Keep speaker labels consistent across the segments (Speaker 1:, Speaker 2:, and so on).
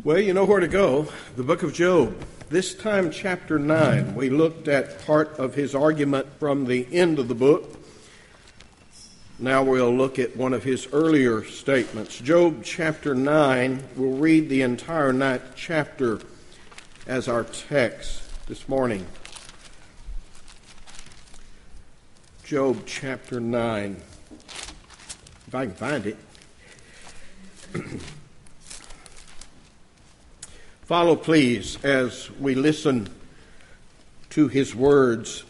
Speaker 1: Well, you know where to go. The book of Job. This time, chapter 9. We looked at part of his argument from the end of the book. Now we'll look at one of his earlier statements. Job chapter 9. We'll read the entire 9th chapter as our text this morning. Job chapter 9. If I can find it. Follow, please, as we listen to his words.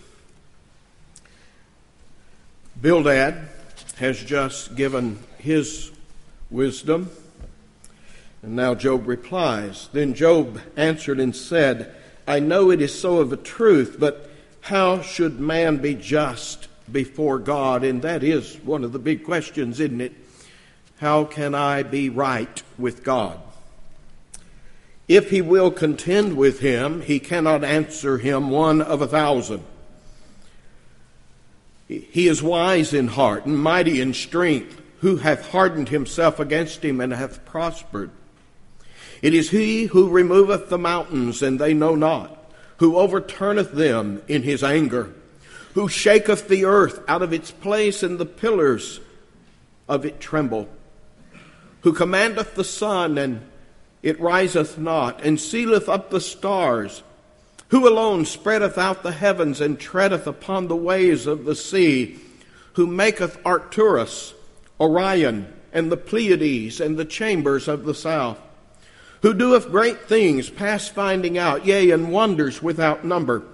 Speaker 1: Bildad has just given his wisdom, and now Job replies. Then Job answered and said, I know it is so of a truth, but how should man be just before God? And that is one of the big questions, isn't it? How can I be right with God? If he will contend with him, he cannot answer him one of 1,000. He is wise in heart and mighty in strength, who hath hardened himself against him and hath prospered. It is he who removeth the mountains, and they know not, who overturneth them in his anger, who shaketh the earth out of its place, and the pillars of it tremble, who commandeth the sun, and it riseth not, and sealeth up the stars, who alone spreadeth out the heavens, and treadeth upon the waves of the sea, who maketh Arcturus, Orion, and the Pleiades, and the chambers of the south, who doeth great things past finding out, yea, and wonders without number.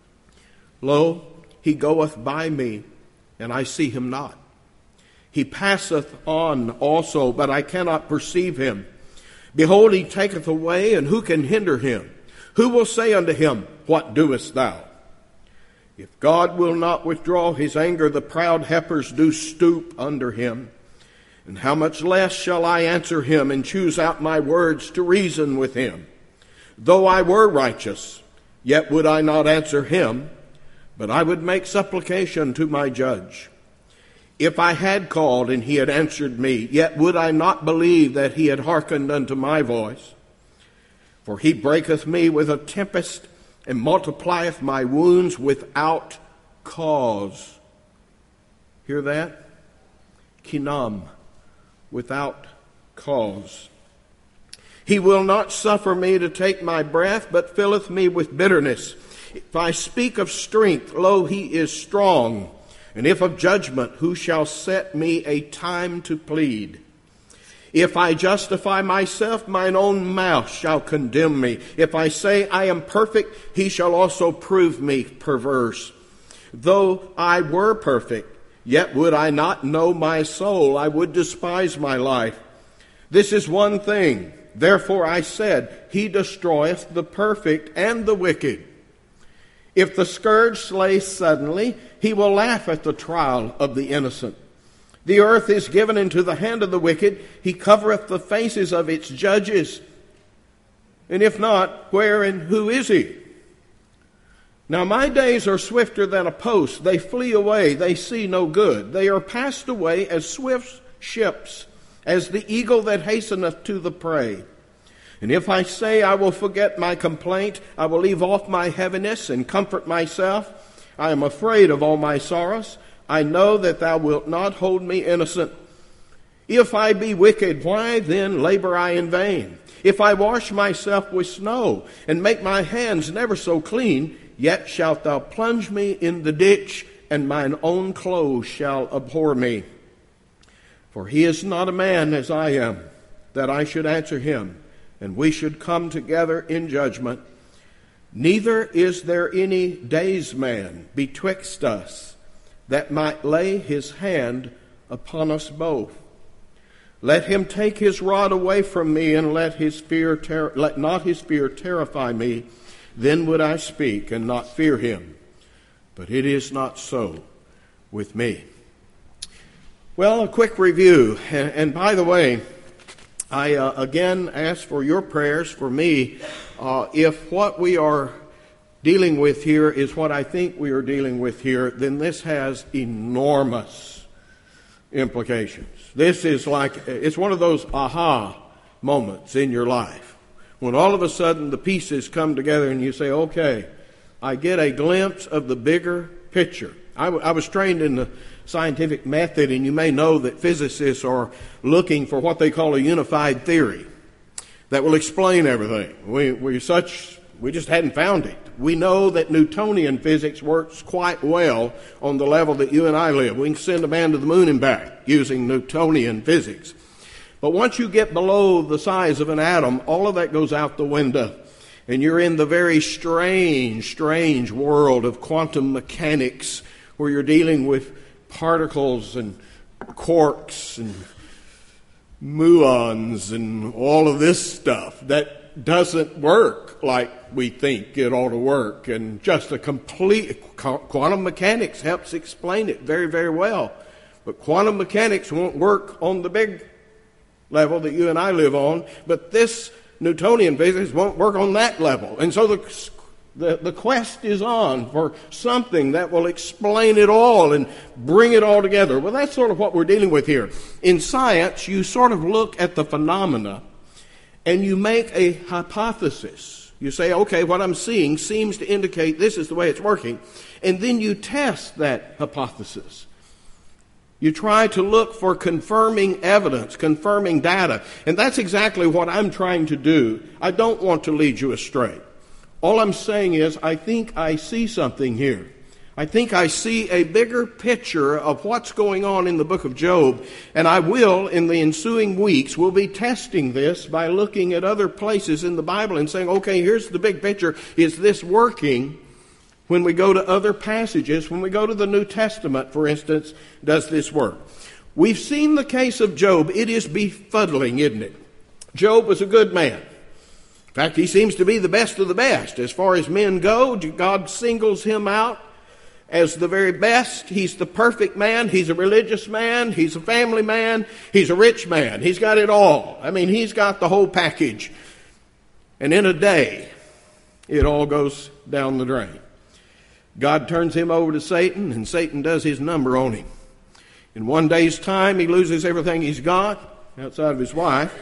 Speaker 1: Lo, he goeth by me, and I see him not. He passeth on also, but I cannot perceive him. Behold, he taketh away, and who can hinder him? Who will say unto him, What doest thou? If God will not withdraw his anger, the proud heifers do stoop under him. And how much less shall I answer him, and choose out my words to reason with him? Though I were righteous, yet would I not answer him, but I would make supplication to my judge. If I had called and he had answered me, yet would I not believe that he had hearkened unto my voice. For he breaketh me with a tempest, and multiplieth my wounds without cause. Hear that? Kinam, without cause. He will not suffer me to take my breath, but filleth me with bitterness. If I speak of strength, lo, he is strong. And if of judgment, who shall set me a time to plead? If I justify myself, mine own mouth shall condemn me. If I say I am perfect, he shall also prove me perverse. Though I were perfect, yet would I not know my soul. I would despise my life. This is one thing. Therefore I said, he destroyeth the perfect and the wicked. If the scourge slay suddenly, he will laugh at the trial of the innocent. The earth is given into the hand of the wicked. He covereth the faces of its judges. And if not, where and who is he? Now my days are swifter than a post. They flee away. They see no good. They are passed away as swift ships, as the eagle that hasteneth to the prey. And if I say I will forget my complaint, I will leave off my heaviness and comfort myself. I am afraid of all my sorrows. I know that thou wilt not hold me innocent. If I be wicked, why then labor I in vain? If I wash myself with snow and make my hands never so clean, yet shalt thou plunge me in the ditch, and mine own clothes shall abhor me. For he is not a man as I am, that I should answer him, and we should come together in judgment. Neither is there any daysman betwixt us, that might lay his hand upon us both. Let him take his rod away from me, and let not his fear terrify me. Then would I speak and not fear him. But it is not so with me. Well, a quick review. And by the way, I again ask for your prayers for me. If what we are dealing with here is what I think we are dealing with here, then this has enormous implications. This is like, it's one of those aha moments in your life when all of a sudden the pieces come together and you say, okay, I get a glimpse of the bigger picture. I was trained in the scientific method, and you may know that physicists are looking for what they call a unified theory that will explain everything. We just hadn't found it. We know that Newtonian physics works quite well on the level that you and I live. We can send a man to the moon and back using Newtonian physics. But once you get below the size of an atom, all of that goes out the window. And you're in the very strange world of quantum mechanics, where you're dealing with particles and quarks and muons and all of this stuff that doesn't work like we think it ought to work. And just a complete quantum mechanics helps explain it very, very well. But quantum mechanics won't work on the big level that you and I live on, but this Newtonian physics won't work on that level. And so the quest is on for something that will explain it all and bring it all together. Well, that's sort of what we're dealing with here. In science, you sort of look at the phenomena and you make a hypothesis. You say, okay, what I'm seeing seems to indicate this is the way it's working. And then you test that hypothesis. You try to look for confirming evidence, confirming data. And that's exactly what I'm trying to do. I don't want to lead you astray. All I'm saying is, I think I see something here. I think I see a bigger picture of what's going on in the book of Job. And I will, in the ensuing weeks, will be testing this by looking at other places in the Bible and saying, okay, here's the big picture. Is this working? When we go to other passages, when we go to the New Testament, for instance, does this work? We've seen the case of Job. It is befuddling, isn't it? Job was a good man. In fact, he seems to be the best of the best. As far as men go, God singles him out as the very best. He's the perfect man. He's a religious man. He's a family man. He's a rich man. He's got it all. I mean, he's got the whole package. And in a day, it all goes down the drain. God turns him over to Satan, and Satan does his number on him. In one day's time, he loses everything he's got outside of his wife.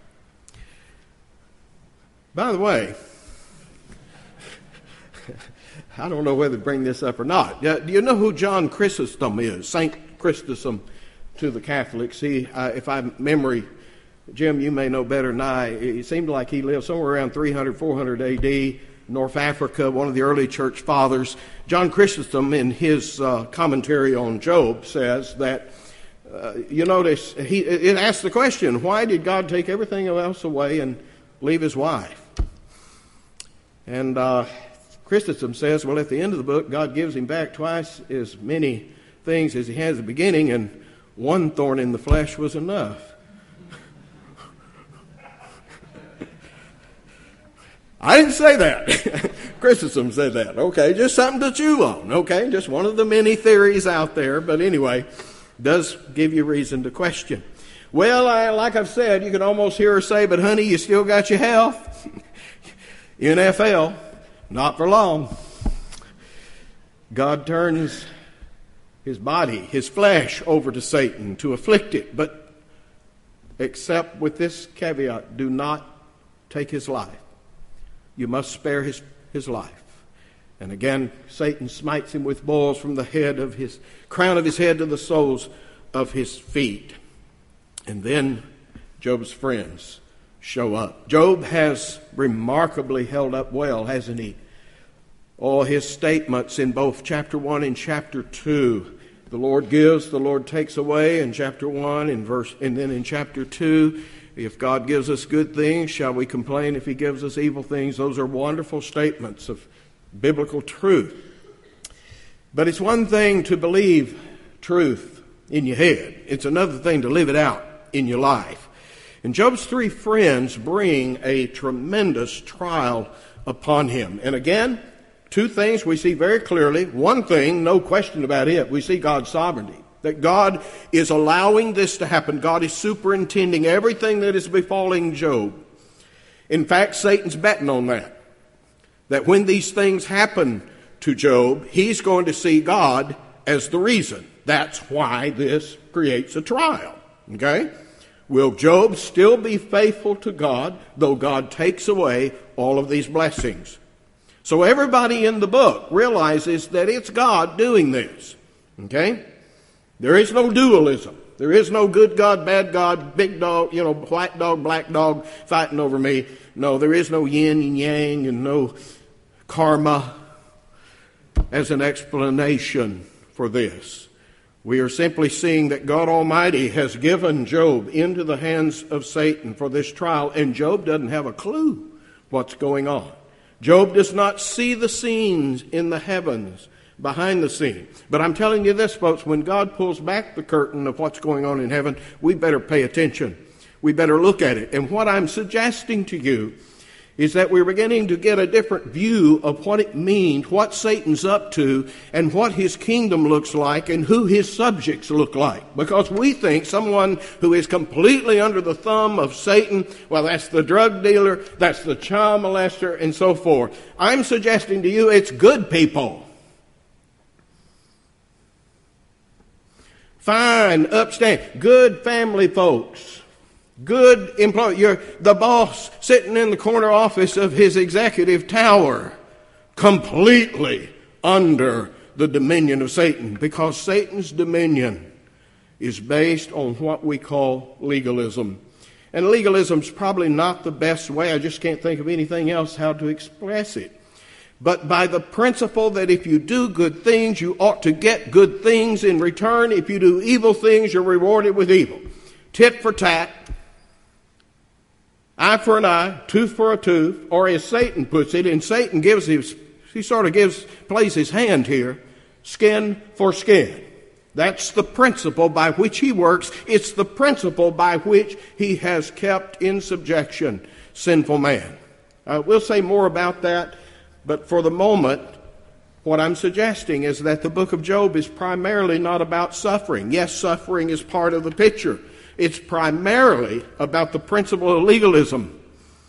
Speaker 1: By the way, I don't know whether to bring this up or not. Do you know who John Chrysostom is? Saint Chrysostom to the Catholics. If I memory, Jim, you may know better than I. It seemed like he lived somewhere around 300, 400 A.D., North Africa, one of the early church fathers. John Chrysostom, in his commentary on Job, says that, you notice, it asks the question, why did God take everything else away and leave his wife? And Chrysostom says, well, at the end of the book, God gives him back twice as many things as he has at the beginning, and one thorn in the flesh was enough. I didn't say that. Chrysostom said that. Okay, just something to chew on. Okay, just one of the many theories out there. But anyway, does give you reason to question. Well, like I've said, you can almost hear her say, but honey, you still got your health. NFL, not for long. God turns his body, his flesh, over to Satan to afflict it. But except with this caveat, do not take his life. You must spare his life. And again, Satan smites him with boils from the head of his crown of his head to the soles of his feet. And then Job's friends show up. Job has remarkably held up well, hasn't he? All his statements in both chapter 1 and chapter 2. The Lord gives, the Lord takes away in chapter 1 and then in chapter 2. If God gives us good things, shall we complain if he gives us evil things? Those are wonderful statements of biblical truth. But it's one thing to believe truth in your head. It's another thing to live it out in your life. And Job's three friends bring a tremendous trial upon him. And again, two things we see very clearly. One thing, no question about it, we see God's sovereignty. That God is allowing this to happen. God is superintending everything that is befalling Job. In fact, Satan's betting on that. That when these things happen to Job, he's going to see God as the reason. That's why this creates a trial. Okay? Will Job still be faithful to God, though God takes away all of these blessings? So everybody in the book realizes that it's God doing this. Okay? There is no dualism. There is no good God, bad God, big dog, white dog, black dog fighting over me. No, there is no yin and yang and no karma as an explanation for this. We are simply seeing that God Almighty has given Job into the hands of Satan for this trial, and Job doesn't have a clue what's going on. Job does not see the scenes in the heavens behind the scene. But I'm telling you this, folks, when God pulls back the curtain of what's going on in heaven, we better pay attention. We better look at it. And what I'm suggesting to you is that we're beginning to get a different view of what it means, what Satan's up to, and what his kingdom looks like, and who his subjects look like. Because we think someone who is completely under the thumb of Satan, well, that's the drug dealer, that's the child molester, and so forth. I'm suggesting to you it's good people. Fine, upstanding, good family folks. Good employee. You're the boss sitting in the corner office of his executive tower, completely under the dominion of Satan, because Satan's dominion is based on what we call legalism. And legalism's probably not the best way. I just can't think of anything else how to express it. But by the principle that if you do good things, you ought to get good things in return. If you do evil things, you're rewarded with evil. Tit for tat. Eye for an eye, tooth for a tooth, or as Satan puts it, and Satan plays his hand here, skin for skin. That's the principle by which he works. It's the principle by which he has kept in subjection sinful man. We'll say more about that, but for the moment, what I'm suggesting is that the book of Job is primarily not about suffering. Yes, suffering is part of the picture. It's primarily about the principle of legalism.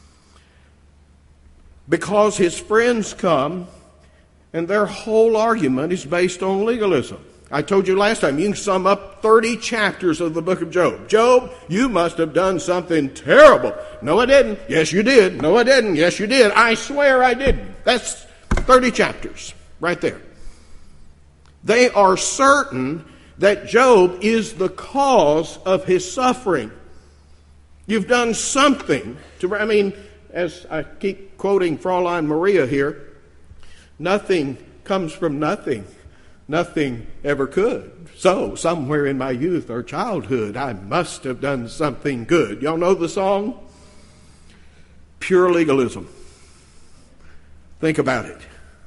Speaker 1: Because his friends come, and their whole argument is based on legalism. I told you last time, you can sum up 30 chapters of the book of Job. Job, you must have done something terrible. No, I didn't. Yes, you did. No, I didn't. Yes, you did. I swear I didn't. That's 30 chapters right there. They are certain that Job is the cause of his suffering. You've done something as I keep quoting Fraulein Maria here, nothing comes from nothing. Nothing ever could. So, somewhere in my youth or childhood, I must have done something good. Y'all know the song? Pure legalism. Think about it.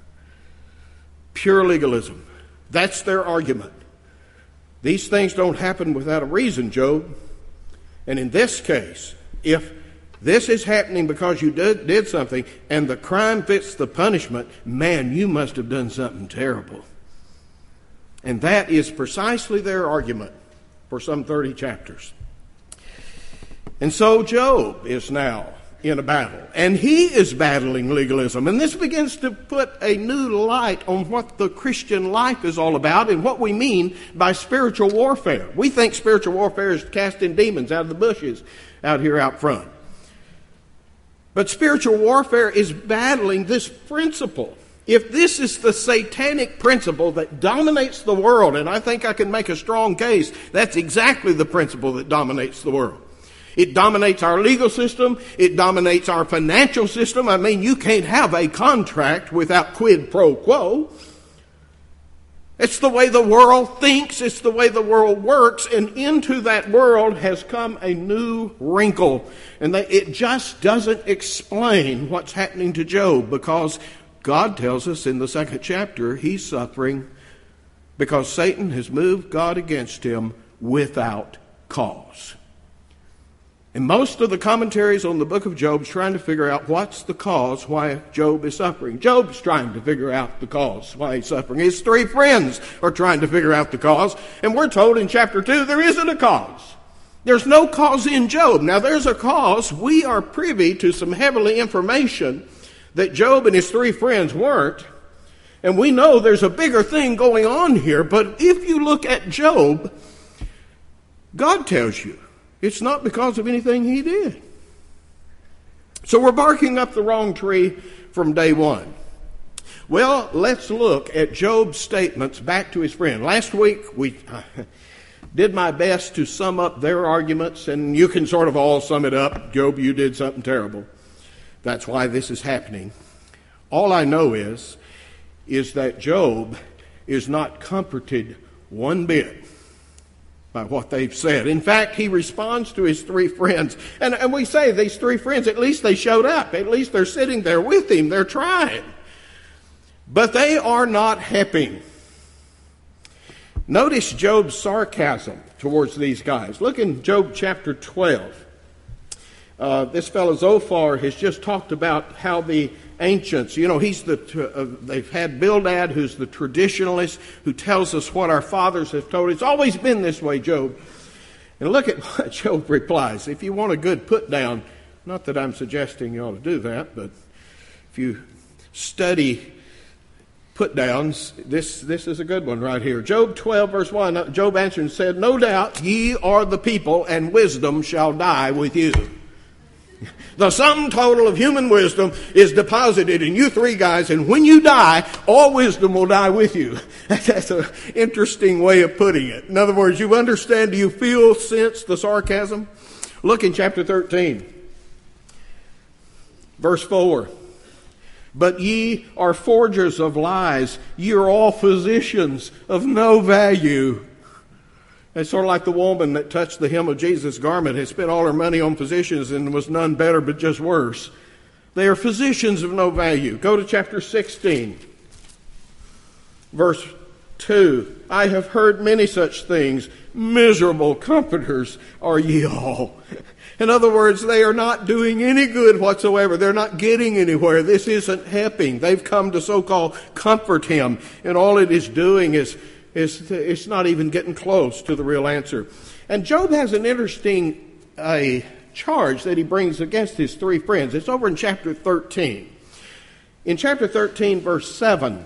Speaker 1: Pure legalism. That's their argument. These things don't happen without a reason, Job. And in this case, if this is happening because you did something and the crime fits the punishment, man, you must have done something terrible. And that is precisely their argument for some 30 chapters. And so Job is now in a battle, and he is battling legalism. And this begins to put a new light on what the Christian life is all about and what we mean by spiritual warfare. We think spiritual warfare is casting demons out of the bushes out here out front. But spiritual warfare is battling this principle. If this is the satanic principle that dominates the world, and I think I can make a strong case, that's exactly the principle that dominates the world. It dominates our legal system. It dominates our financial system. I mean, you can't have a contract without quid pro quo. It's the way the world thinks. It's the way the world works. And into that world has come a new wrinkle. And it just doesn't explain what's happening to Job, because God tells us in the 2nd chapter he's suffering because Satan has moved God against him without cause. And most of the commentaries on the book of Job is trying to figure out what's the cause why Job is suffering. Job's trying to figure out the cause why he's suffering. His 3 friends are trying to figure out the cause. And we're told in chapter 2 there isn't a cause. There's no cause in Job. Now there's a cause. We are privy to some heavenly information that Job and his 3 friends weren't. And we know there's a bigger thing going on here. But if you look at Job, God tells you It's not because of anything he did. So we're barking up the wrong tree from day one. Well, let's look at Job's statements back to his friend. Last week, we did my best to sum up their arguments, and you can sort of all sum it up. Job, you did something terrible. That's why this is happening. All I know is that Job is not comforted one bit by what they've said. In fact, he responds to his three friends. And we say these three friends, at least they showed up. At least they're sitting there with him. They're trying. But they are not happy. Notice Job's sarcasm towards these guys. Look in Job chapter 12. This fellow Zophar has just talked about how the ancients, they've had Bildad, who's the traditionalist, who tells us what our fathers have told. It's always been this way, Job. And look at what Job replies. If you want a good put down, not that I'm suggesting you ought to do that, but if you study put downs, this is a good one right here. Job 12 verse 1, Job answered and said, "No doubt ye are the people, and wisdom shall die with you." The sum total of human wisdom is deposited in you three guys, and when you die, all wisdom will die with you. That's an interesting way of putting it. In other words, you understand, do you feel, sense the sarcasm? Look in chapter 13, verse 4. "But ye are forgers of lies. Ye are all physicians of no value." It's sort of like the woman that touched the hem of Jesus' garment, had spent all her money on physicians and was none better but just worse. They are physicians of no value. Go to chapter 16, verse 2. "I have heard many such things. Miserable comforters are ye all." In other words, they are not doing any good whatsoever. They're not getting anywhere. This isn't helping. They've come to so-called comfort him, and all it is doing is it's not even getting close to the real answer. And Job has an interesting charge that he brings against his three friends. It's over in chapter 13. In chapter 13, verse 7,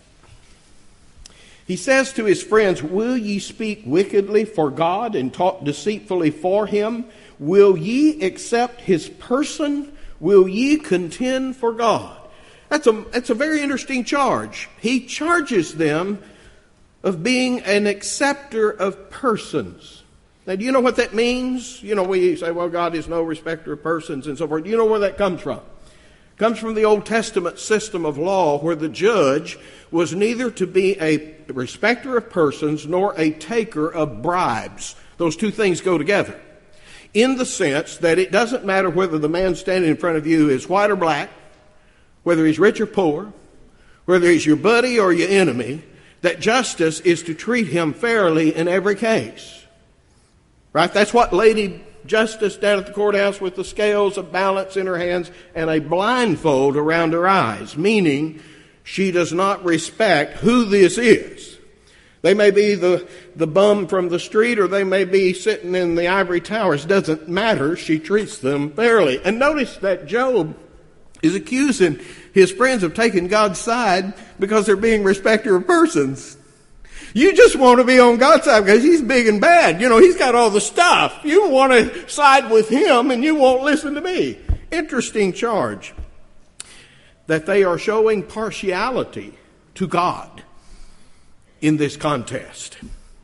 Speaker 1: he says to his friends, "Will ye speak wickedly for God and talk deceitfully for him? Will ye accept his person? Will ye contend for God?" That's a very interesting charge. He charges them of being an acceptor of persons. Now, do you know what that means? We say, well, God is no respecter of persons and so forth. Do you know where that comes from? It comes from the Old Testament system of law, where the judge was neither to be a respecter of persons nor a taker of bribes. Those two things go together, in the sense that it doesn't matter whether the man standing in front of you is white or black, whether he's rich or poor, whether he's your buddy or your enemy, that justice is to treat him fairly in every case. Right? That's what Lady Justice down at the courthouse, with the scales of balance in her hands and a blindfold around her eyes, meaning she does not respect who this is. They may be the bum from the street, or they may be sitting in the ivory towers. Doesn't matter. She treats them fairly. And notice that Job is accusing his friends of taking God's side because they're being respecter of persons. You just want to be on God's side because he's big and bad. He's got all the stuff. You want to side with him and you won't listen to me. Interesting charge that they are showing partiality to God in this contest.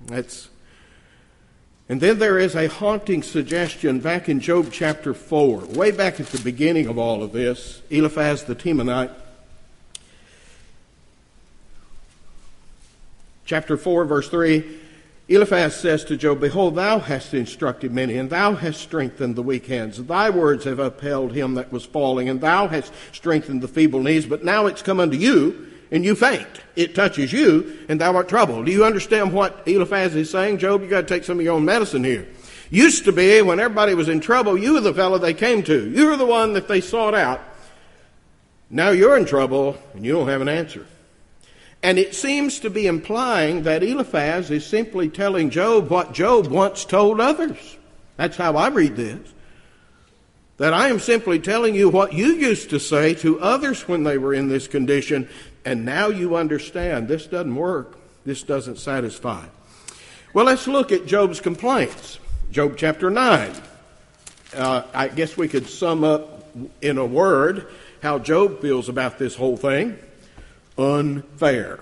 Speaker 1: And then there is a haunting suggestion back in Job chapter 4, way back at the beginning of all of this. Eliphaz the Temanite, chapter 4, verse 3, Eliphaz says to Job, "Behold, thou hast instructed many, and thou hast strengthened the weak hands. Thy words have upheld him that was falling, and thou hast strengthened the feeble knees. But now it's come unto you, and you faint. It touches you, and thou art troubled." Do you understand what Eliphaz is saying? Job, you got to take some of your own medicine here. Used to be, when everybody was in trouble, you were the fellow they came to. You were the one that they sought out. Now you're in trouble, and you don't have an answer. And it seems to be implying that Eliphaz is simply telling Job what Job once told others. That's how I read this. That I am simply telling you what you used to say to others when they were in this condition, and now you understand this doesn't work. This doesn't satisfy. Well, let's look at Job's complaints. Job chapter 9. I guess we could sum up in a word how Job feels about this whole thing. Unfair.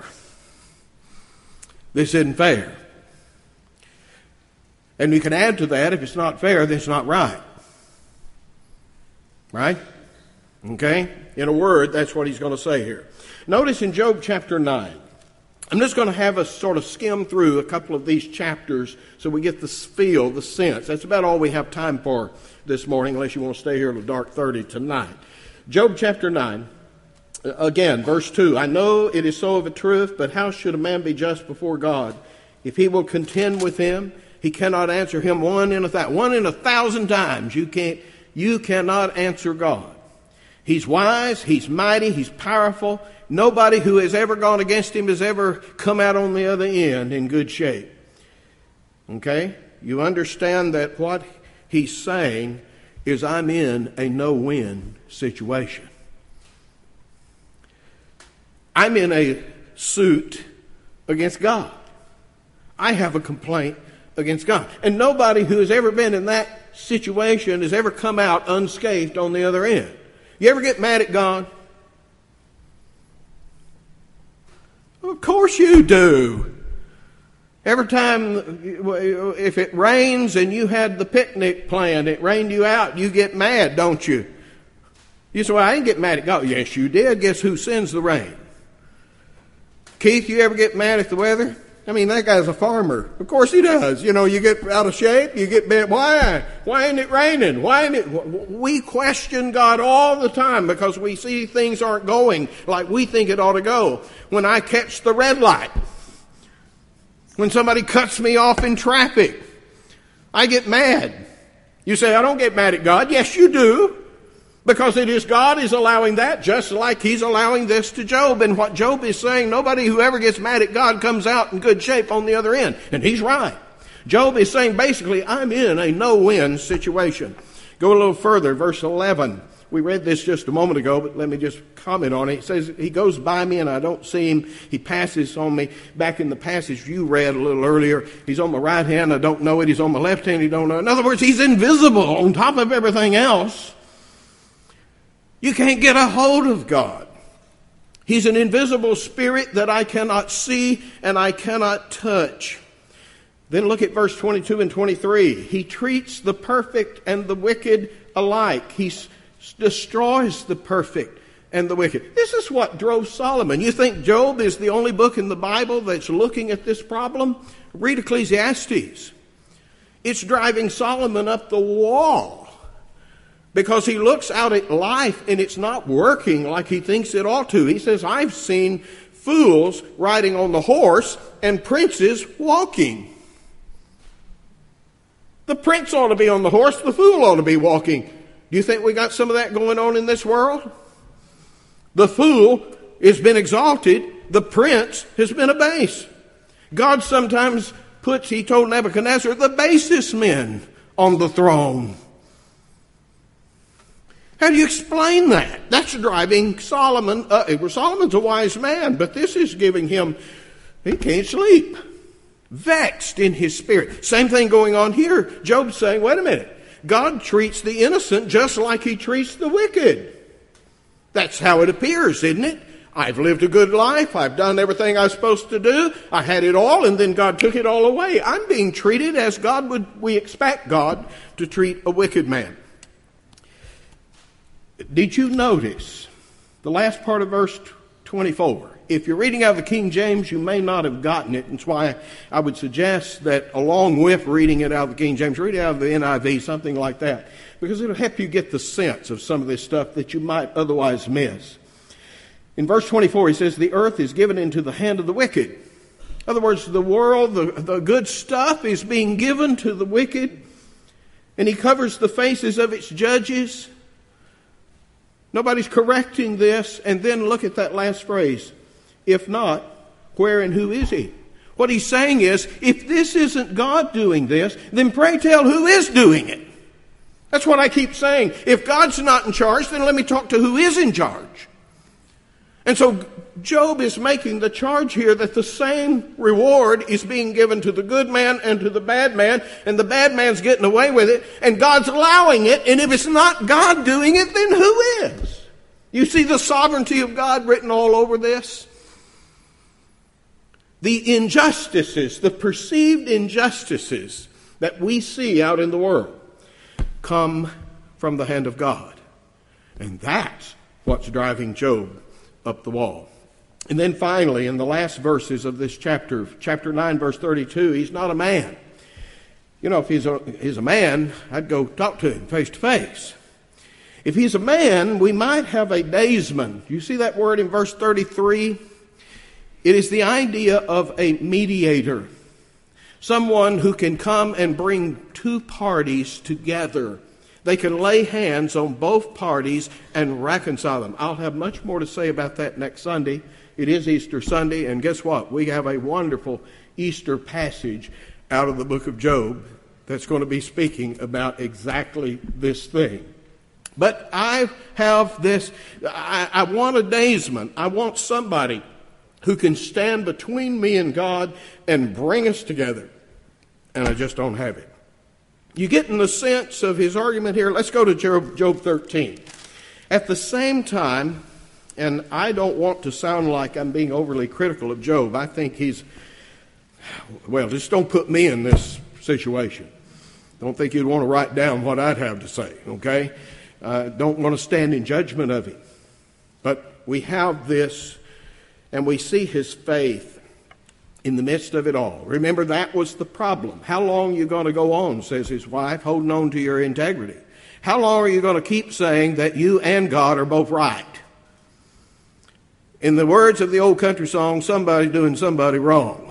Speaker 1: This isn't fair. And you can add to that, if it's not fair, then it's not right. Right? Okay? In a word, that's what he's going to say here. Notice in Job chapter 9, I'm just going to have us sort of skim through a couple of these chapters so we get the feel, the sense. That's about all we have time for this morning, unless you want to stay here till dark 30 tonight. Job chapter 9, again, verse 2. I know it is so of a truth, but how should a man be just before God? If he will contend with him, he cannot answer him 1 in 1,000. 1 in 1,000 times you cannot answer God. He's wise, he's mighty, he's powerful. Nobody who has ever gone against him has ever come out on the other end in good shape. Okay? You understand that what he's saying is I'm in a no-win situation. I'm in a suit against God. I have a complaint against God. And nobody who has ever been in that situation has ever come out unscathed on the other end. You ever get mad at God? Of course you do. Every time, if it rains and you had the picnic planned, it rained you out, you get mad, don't you? You say, well, I didn't get mad at God. Yes, you did. Guess who sends the rain? Keith, you ever get mad at the weather? I mean, that guy's a farmer. Of course he does. You know, you get out of shape, you get mad. Why? Why isn't it raining? Why isn't it? We question God all the time because we see things aren't going like we think it ought to go. When I catch the red light, when somebody cuts me off in traffic, I get mad. You say, I don't get mad at God. Yes, you do. Because it is God is allowing that, just like he's allowing this to Job. And what Job is saying, nobody who ever gets mad at God comes out in good shape on the other end. And he's right. Job is saying basically, I'm in a no-win situation. Go a little further, verse 11. We read this just a moment ago, but let me just comment on it. It says, he goes by me and I don't see him. He passes on me. Back in the passage you read a little earlier, he's on my right hand, I don't know it. He's on my left hand, you don't know it. In other words, he's invisible on top of everything else. You can't get a hold of God. He's an invisible spirit that I cannot see and I cannot touch. Then look at verse 22 and 23. He treats the perfect and the wicked alike. He destroys the perfect and the wicked. This is what drove Solomon. You think Job is the only book in the Bible that's looking at this problem? Read Ecclesiastes. It's driving Solomon up the wall. Because he looks out at life and it's not working like he thinks it ought to. He says, I've seen fools riding on the horse and princes walking. The prince ought to be on the horse, the fool ought to be walking. Do you think we got some of that going on in this world? The fool has been exalted, the prince has been abased. God sometimes puts, he told Nebuchadnezzar, the basest men on the throne. How do you explain that? That's driving Solomon. Solomon's a wise man, but this is giving him, he can't sleep. Vexed in his spirit. Same thing going on here. Job's saying, wait a minute. God treats the innocent just like he treats the wicked. That's how it appears, isn't it? I've lived a good life. I've done everything I was supposed to do. I had it all, and then God took it all away. I'm being treated as we expect God to treat a wicked man. Did you notice the last part of verse 24? If you're reading out of the King James, you may not have gotten it. That's why I would suggest that along with reading it out of the King James, read it out of the NIV, something like that. Because it'll help you get the sense of some of this stuff that you might otherwise miss. In verse 24, he says, the earth is given into the hand of the wicked. In other words, the world, the good stuff is being given to the wicked. And he covers the faces of its judges. Nobody's correcting this. And then look at that last phrase. If not, where and who is he? What he's saying is, if this isn't God doing this, then pray tell who is doing it. That's what I keep saying. If God's not in charge, then let me talk to who is in charge. And so Job is making the charge here that the same reward is being given to the good man and to the bad man, and the bad man's getting away with it, and God's allowing it, and if it's not God doing it, then who is? You see the sovereignty of God written all over this? The injustices, the perceived injustices that we see out in the world come from the hand of God. And that's what's driving Job up the wall. And then finally, in the last verses of this chapter 9, verse 32, he's not a man. You know, if he's a man, I'd go talk to him face to face. If he's a man, we might have a daysman. You see that word in verse 33? It is the idea of a mediator. Someone who can come and bring two parties together. They can lay hands on both parties and reconcile them. I'll have much more to say about that next Sunday. It is Easter Sunday, and guess what? We have a wonderful Easter passage out of the book of Job that's going to be speaking about exactly this thing. But I have this, I want a daysman. I want somebody who can stand between me and God and bring us together. And I just don't have it. You get in the sense of his argument here. Let's go to Job 13. At the same time, and I don't want to sound like I'm being overly critical of Job. I think just don't put me in this situation. Don't think you'd want to write down what I'd have to say, okay? Don't want to stand in judgment of him. But we have this, and we see his faith in the midst of it all. Remember, that was the problem. How long are you going to go on, says his wife, holding on to your integrity? How long are you going to keep saying that you and God are both right? In the words of the old country song, somebody's doing somebody wrong.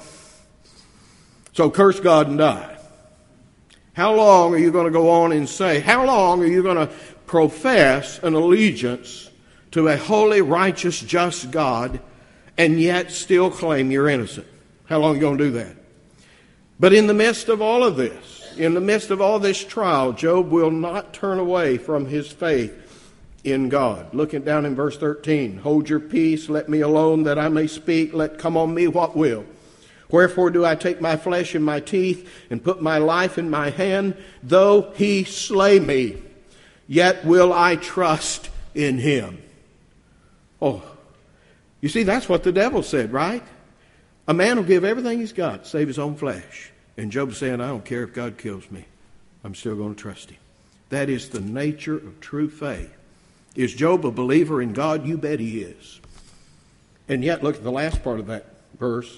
Speaker 1: So curse God and die. How long are you going to go on and say, how long are you going to profess an allegiance to a holy, righteous, just God and yet still claim you're innocent? How long are you going to do that? But in the midst of all of this, in the midst of all this trial, Job will not turn away from his faith in God. Looking down in verse 13, hold your peace, let me alone that I may speak, let come on me what will. Wherefore do I take my flesh in my teeth and put my life in my hand? Though he slay me, yet will I trust in him. Oh, you see, that's what the devil said, right? A man will give everything he's got, save his own flesh. And Job's saying, I don't care if God kills me. I'm still going to trust him. That is the nature of true faith. Is Job a believer in God? You bet he is. And yet, look at the last part of that verse.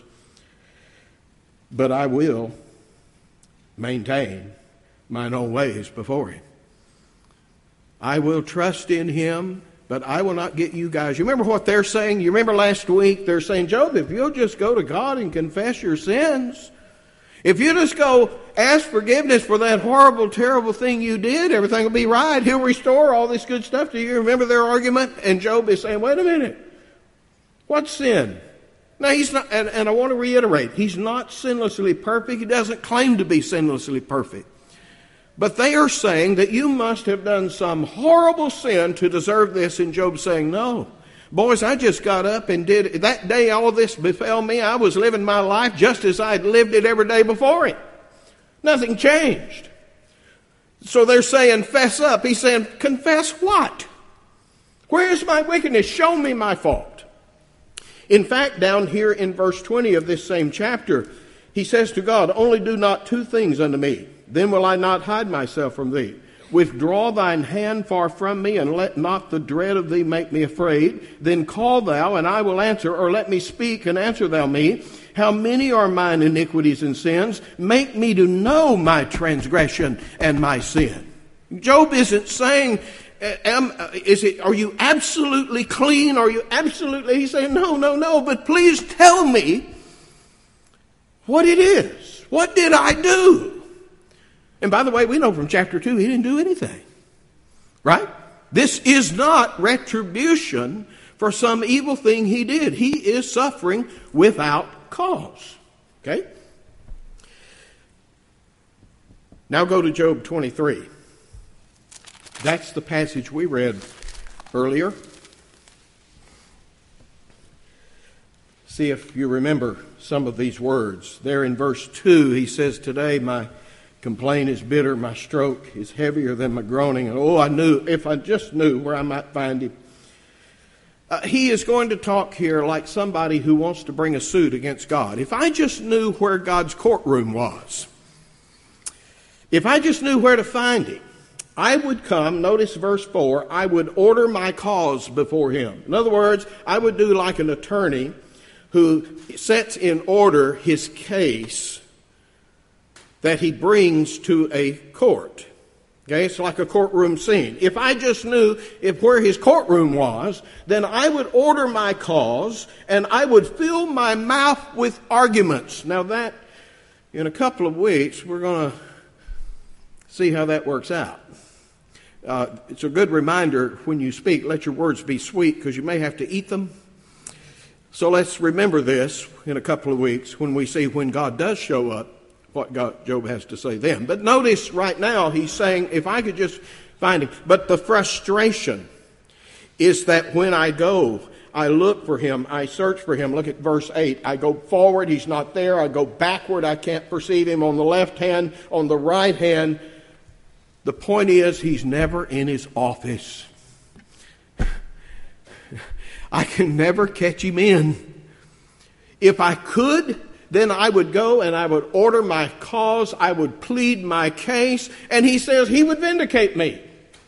Speaker 1: But I will maintain mine own ways before him. I will trust in him, but I will not get you guys. You remember what they're saying? You remember last week they're saying, Job, if you'll just go to God and confess your sins, if you just go ask forgiveness for that horrible, terrible thing you did, everything will be right. He'll restore all this good stuff to you. Remember their argument? And Job is saying, wait a minute. What's sin? Now, he's not, and I want to reiterate, he's not sinlessly perfect. He doesn't claim to be sinlessly perfect. But they are saying that you must have done some horrible sin to deserve this. And Job's saying, no. Boys, I just got up and did, that day all this befell me. I was living my life just as I had lived it every day before it. Nothing changed. So they're saying, fess up. He's saying, confess what? Where is my wickedness? Show me my fault. In fact, down here in verse 20 of this same chapter, he says to God, only do not two things unto me. Then will I not hide myself from thee. Withdraw thine hand far from me, and let not the dread of thee make me afraid. Then call thou, and I will answer, or let me speak, and answer thou me. How many are mine iniquities and sins? Make me to know my transgression and my sin. Job isn't saying, are you absolutely clean? Are you absolutely, he's saying, no, but please tell me what it is. What did I do? And by the way, we know from chapter 2, he didn't do anything. Right? This is not retribution for some evil thing he did. He is suffering without cause. Okay? Now go to Job 23. That's the passage we read earlier. See if you remember some of these words. There in verse 2, he says, "Today my complaint is bitter, my stroke is heavier than my groaning. And oh, I knew, if I just knew where I might find him." He is going to talk here like somebody who wants to bring a suit against God. If I just knew where God's courtroom was, if I just knew where to find him, I would come, notice verse 4, I would order my cause before him. In other words, I would do like an attorney who sets in order his case that he brings to a court. Okay, it's like a courtroom scene. If I just knew where his courtroom was, then I would order my cause and I would fill my mouth with arguments. Now that, in a couple of weeks, we're going to see how that works out. It's a good reminder when you speak, let your words be sweet because you may have to eat them. So let's remember this in a couple of weeks when we see when God does show up, what Job has to say then. But notice right now he's saying, if I could just find him. But the frustration is that when I go, I look for him, I search for him. Look at verse 8. I go forward, he's not there. I go backward, I can't perceive him. On the left hand, on the right hand. The point is, he's never in his office. I can never catch him in. If I could, then I would go and I would order my cause, I would plead my case, and he says he would vindicate me.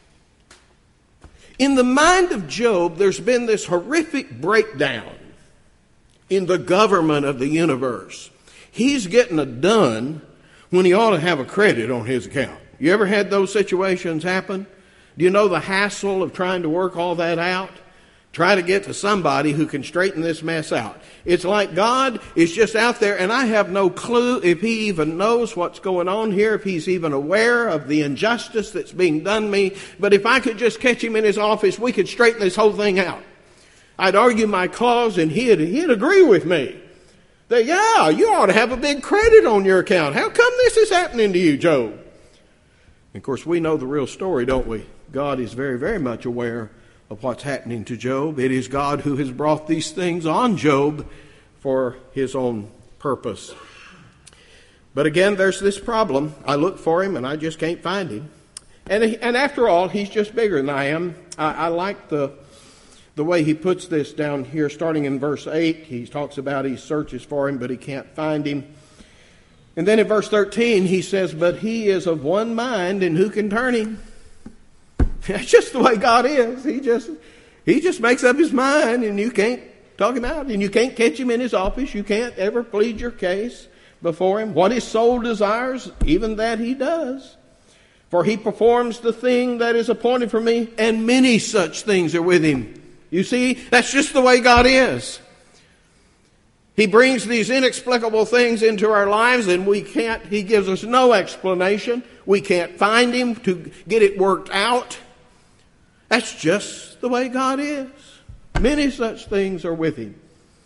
Speaker 1: In the mind of Job, there's been this horrific breakdown in the government of the universe. He's getting it done when he ought to have a credit on his account. You ever had those situations happen? Do you know the hassle of trying to work all that out? Try to get to somebody who can straighten this mess out. It's like God is just out there, and I have no clue if he even knows what's going on here, if he's even aware of the injustice that's being done me. But if I could just catch him in his office, we could straighten this whole thing out. I'd argue my cause, and he'd agree with me. That, yeah, you ought to have a big credit on your account. How come this is happening to you, Job? And of course, we know the real story, don't we? God is very, very much aware of what's happening to Job. It is God who has brought these things on Job for his own purpose. But again, there's this problem. I look for him and I just can't find him. And after all, he's just bigger than I am. I like the way he puts this down here, starting in verse 8. He talks about he searches for him, but he can't find him. And then in verse 13, he says, but he is of one mind, and who can turn him? That's just the way God is. He just makes up his mind, and you can't talk him out, and you can't catch him in his office. You can't ever plead your case before him. What his soul desires, even that he does. For he performs the thing that is appointed for me, and many such things are with him. You see, that's just the way God is. He brings these inexplicable things into our lives, and he gives us no explanation. We can't find him to get it worked out. That's just the way God is. Many such things are with him.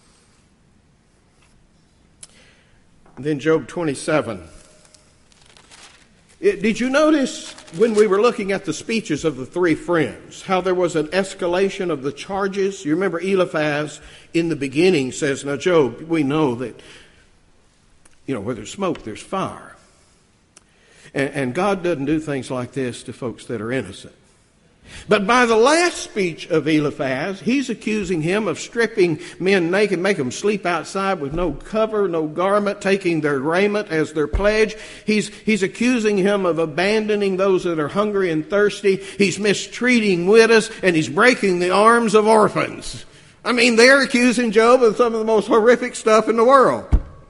Speaker 1: And then Job 27. Did you notice when we were looking at the speeches of the three friends, how there was an escalation of the charges? You remember Eliphaz in the beginning says, now Job, we know that, where there's smoke, there's fire. And God doesn't do things like this to folks that are innocent. But by the last speech of Eliphaz, he's accusing him of stripping men naked, making them sleep outside with no cover, no garment, taking their raiment as their pledge. He's accusing him of abandoning those that are hungry and thirsty. He's mistreating widows, and he's breaking the arms of orphans. I mean, they're accusing Job of some of the most horrific stuff in the world.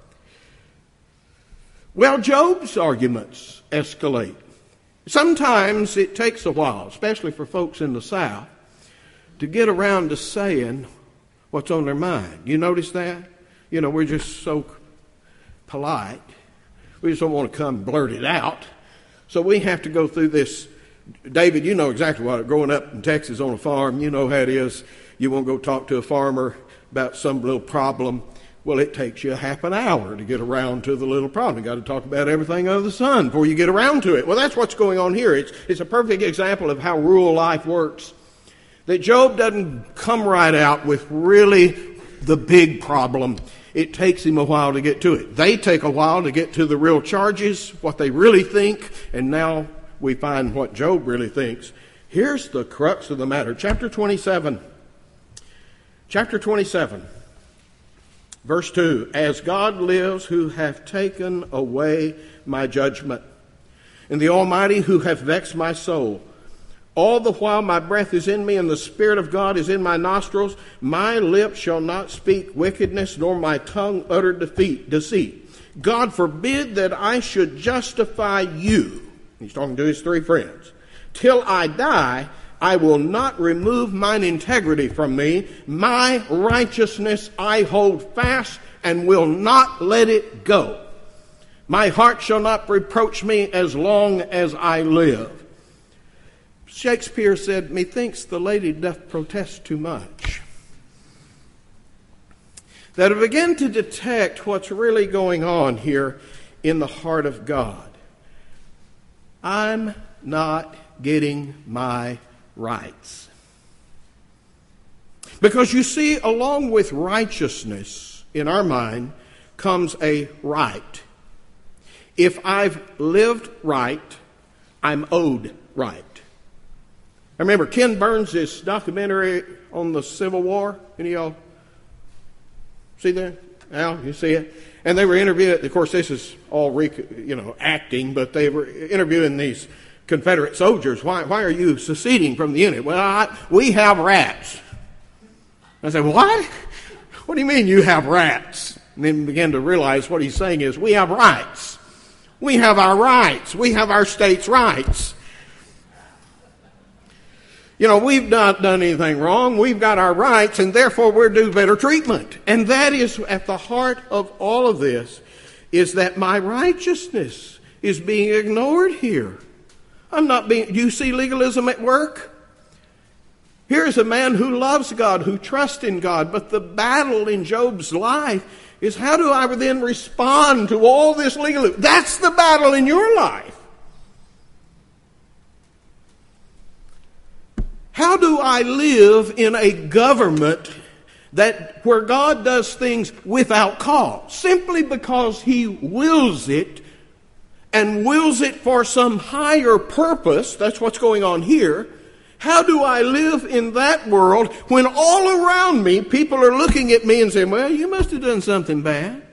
Speaker 1: Well, Job's arguments escalate. Sometimes it takes a while, especially for folks in the South, to get around to saying what's on their mind. You notice that? We're just so polite. We just don't want to come blurt it out. So we have to go through this. David, you know exactly what, growing up in Texas on a farm, you know how it is. You won't go talk to a farmer about some little problem. Well, it takes you a half an hour to get around to the little problem. You've got to talk about everything under the sun before you get around to it. Well, that's what's going on here. It's a perfect example of how rural life works. That Job doesn't come right out with really the big problem. It takes him a while to get to it. They take a while to get to the real charges, what they really think, and now we find what Job really thinks. Here's the crux of the matter. Chapter 27. Chapter 27, verse 2. As God lives, who hath taken away my judgment, and the Almighty who hath vexed my soul, all the while my breath is in me, and the Spirit of God is in my nostrils, my lips shall not speak wickedness, nor my tongue utter deceit. God forbid that I should justify you. He's talking to his three friends. Till I die, I will not remove mine integrity from me. My righteousness I hold fast and will not let it go. My heart shall not reproach me as long as I live. Shakespeare said, methinks the lady doth protest too much. That I begin to detect what's really going on here in the heart of God. I'm not getting my rights. Because you see, along with righteousness in our mind comes a right. If I've lived right, I'm owed right. I remember Ken Burns' documentary on the Civil War. Any of y'all see that? Al, you see it? And they were interviewing, of course this is all acting, but they were interviewing these Confederate soldiers. Why are you seceding from the unit? Well, we have rats. I said, what? What do you mean you have rats? And then began to realize what he's saying is we have rights. We have our rights. We have our state's rights. We've not done anything wrong. We've got our rights, and therefore we're due better treatment. And that is at the heart of all of this, is that my righteousness is being ignored here. You see legalism at work? Here's a man who loves God, who trusts in God, but the battle in Job's life is how do I then respond to all this legalism? That's the battle in your life. How do I live in a government where God does things without cause, simply because he wills it, and wills it for some higher purpose? That's what's going on here. How do I live in that world when all around me people are looking at me and saying, well, you must have done something bad?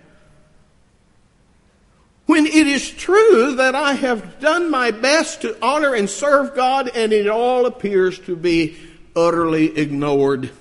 Speaker 1: When it is true that I have done my best to honor and serve God, and it all appears to be utterly ignored.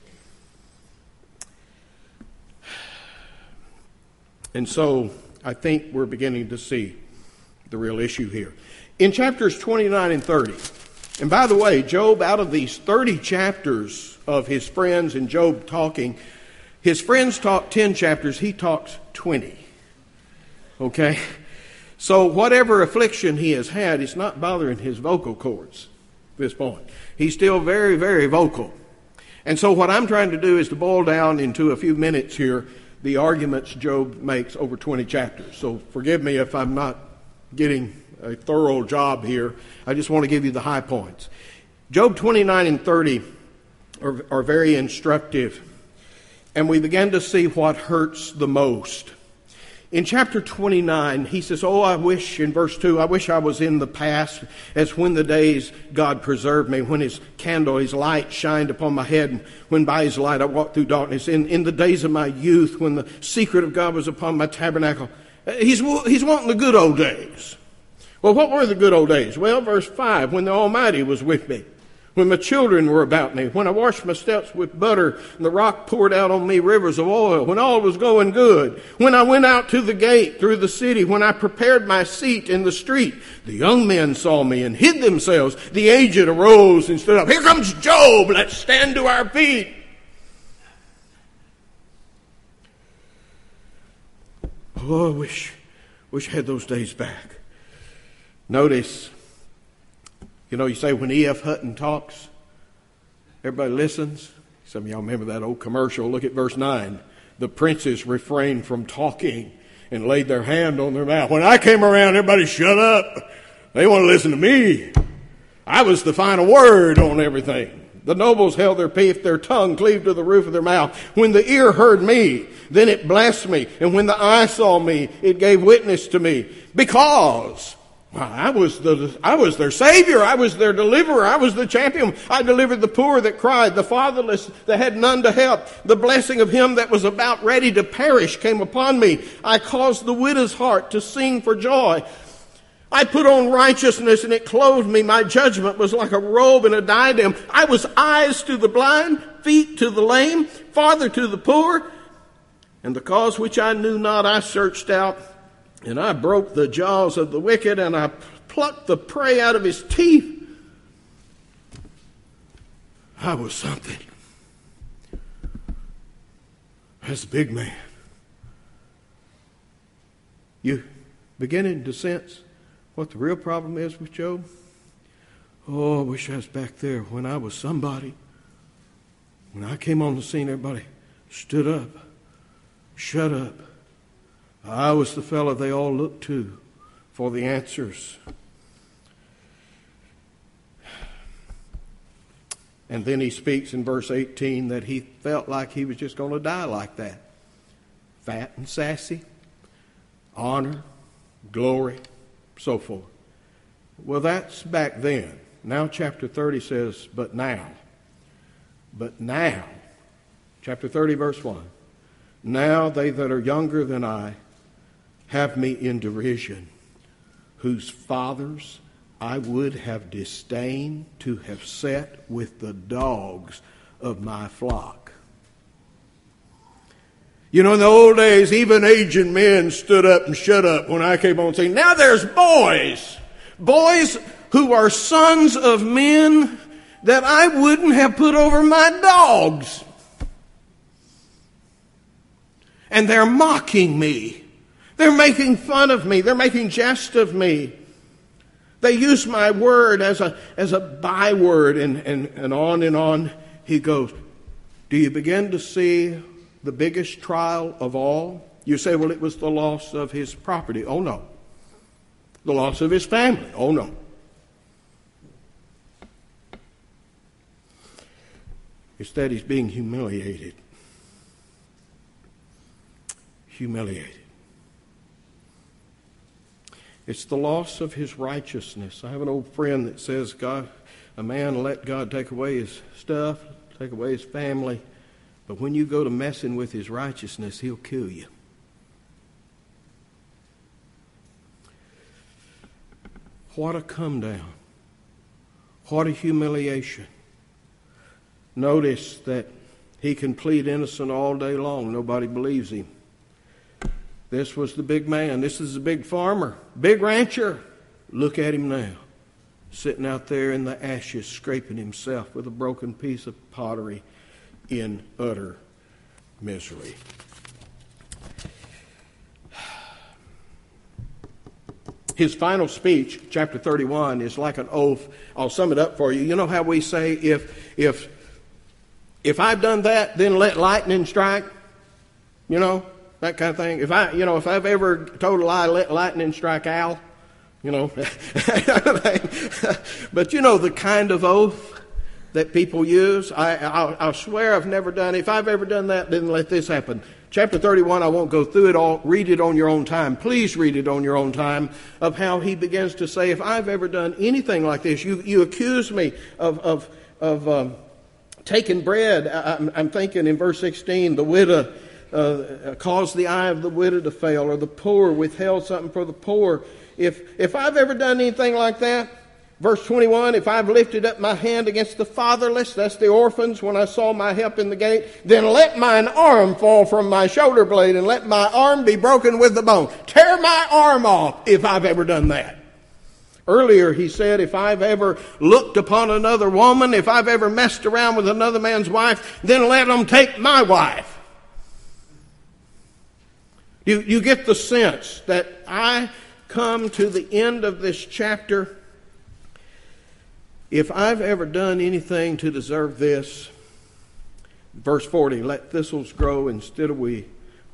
Speaker 1: And so I think we're beginning to see the real issue here. In chapters 29 and 30, and by the way, Job, out of these 30 chapters of his friends and Job talking, his friends talk 10 chapters, he talks 20. Okay? So whatever affliction he has had, it's not bothering his vocal cords at this point. He's still very, very vocal. And so what I'm trying to do is to boil down into a few minutes here the arguments Job makes over 20 chapters. So forgive me if I'm not getting a thorough job here. I just want to give you the high points. Job 29 and 30 are very instructive, and we begin to see what hurts the most. In chapter 29, he says, in verse 2, I wish I was in the past, as when the days God preserved me, when his candle, his light shined upon my head, and when by his light I walked through darkness, in the days of my youth, when the secret of God was upon my tabernacle. He's wanting the good old days. Well, what were the good old days? Well, verse 5, when the Almighty was with me, when my children were about me, when I washed my steps with butter, and the rock poured out on me rivers of oil, when all was going good, when I went out to the gate through the city, when I prepared my seat in the street, the young men saw me and hid themselves. The aged arose and stood up. Here comes Job, let's stand to our feet. Oh, I wish I had those days back. Notice, you say when E.F. Hutton talks, everybody listens. Some of y'all remember that old commercial. Look at verse 9. The princes refrained from talking and laid their hand on their mouth. When I came around, everybody shut up. They want to listen to me. I was the final word on everything. The nobles held their peace, their tongue cleaved to the roof of their mouth. When the ear heard me, then it blessed me. And when the eye saw me, it gave witness to me. Because I was their Savior. I was their deliverer. I was the champion. I delivered the poor that cried, the fatherless that had none to help. The blessing of him that was about ready to perish came upon me. I caused the widow's heart to sing for joy. I put on righteousness and it clothed me. My judgment was like a robe and a diadem. I was eyes to the blind, feet to the lame, father to the poor. And the cause which I knew not I searched out. And I broke the jaws of the wicked and I plucked the prey out of his teeth. I was something. As a big man. You beginning to sense what the real problem is with Job? Oh, I wish I was back there when I was somebody. When I came on the scene, everybody stood up, shut up. I was the fellow they all looked to for the answers. And then he speaks in verse 18 that he felt like he was just going to die like that. Fat and sassy, honor, glory, so forth. Well, that's back then. Now chapter 30 says, but now, chapter 30 verse 1, now they that are younger than I have me in derision, whose fathers I would have disdained to have set with the dogs of my flock. You know, in the old days, even aged men stood up and shut up when I came on scene. Now there's boys who are sons of men that I wouldn't have put over my dogs. And they're mocking me. They're making fun of me. They're making jest of me. They use my word as a byword, and on he goes. Do you begin to see the biggest trial of all? You say, well, it was the loss of his property. Oh, no. The loss of his family. Oh, no. It's that he's being humiliated. Humiliated. It's the loss of his righteousness. I have an old friend that says, a man let God take away his stuff, take away his family, but when you go to messing with his righteousness, he'll kill you. What a come down. What a humiliation. Notice that he can plead innocent all day long. Nobody believes him. This was the big man. This is the big farmer, big rancher. Look at him now, sitting out there in the ashes, scraping himself with a broken piece of pottery in utter misery. His final speech, chapter 31, is like an oath. I'll sum it up for you. You know how we say, if I've done that, then let lightning strike? You know? That kind of thing. If I've ever told a lie, let lightning strike Al. You know. But you know the kind of oath that people use. I'll swear I've never done it. If I've ever done that, then let this happen. Chapter 31, I won't go through it all. Read it on your own time. Please read it on your own time of how he begins to say, if I've ever done anything like this, you accuse me of taking bread. I'm thinking in verse 16, the widow caused the eye of the widow to fail, or the poor withheld something for the poor. If I've ever done anything like that, verse 21, if I've lifted up my hand against the fatherless, that's the orphans, when I saw my help in the gate, then let mine arm fall from my shoulder blade, and let my arm be broken with the bone. Tear my arm off if I've ever done that. Earlier he said, if I've ever looked upon another woman, if I've ever messed around with another man's wife, then let them take my wife. You get the sense that I come to the end of this chapter. If I've ever done anything to deserve this, verse 40, let thistles grow instead of wheat,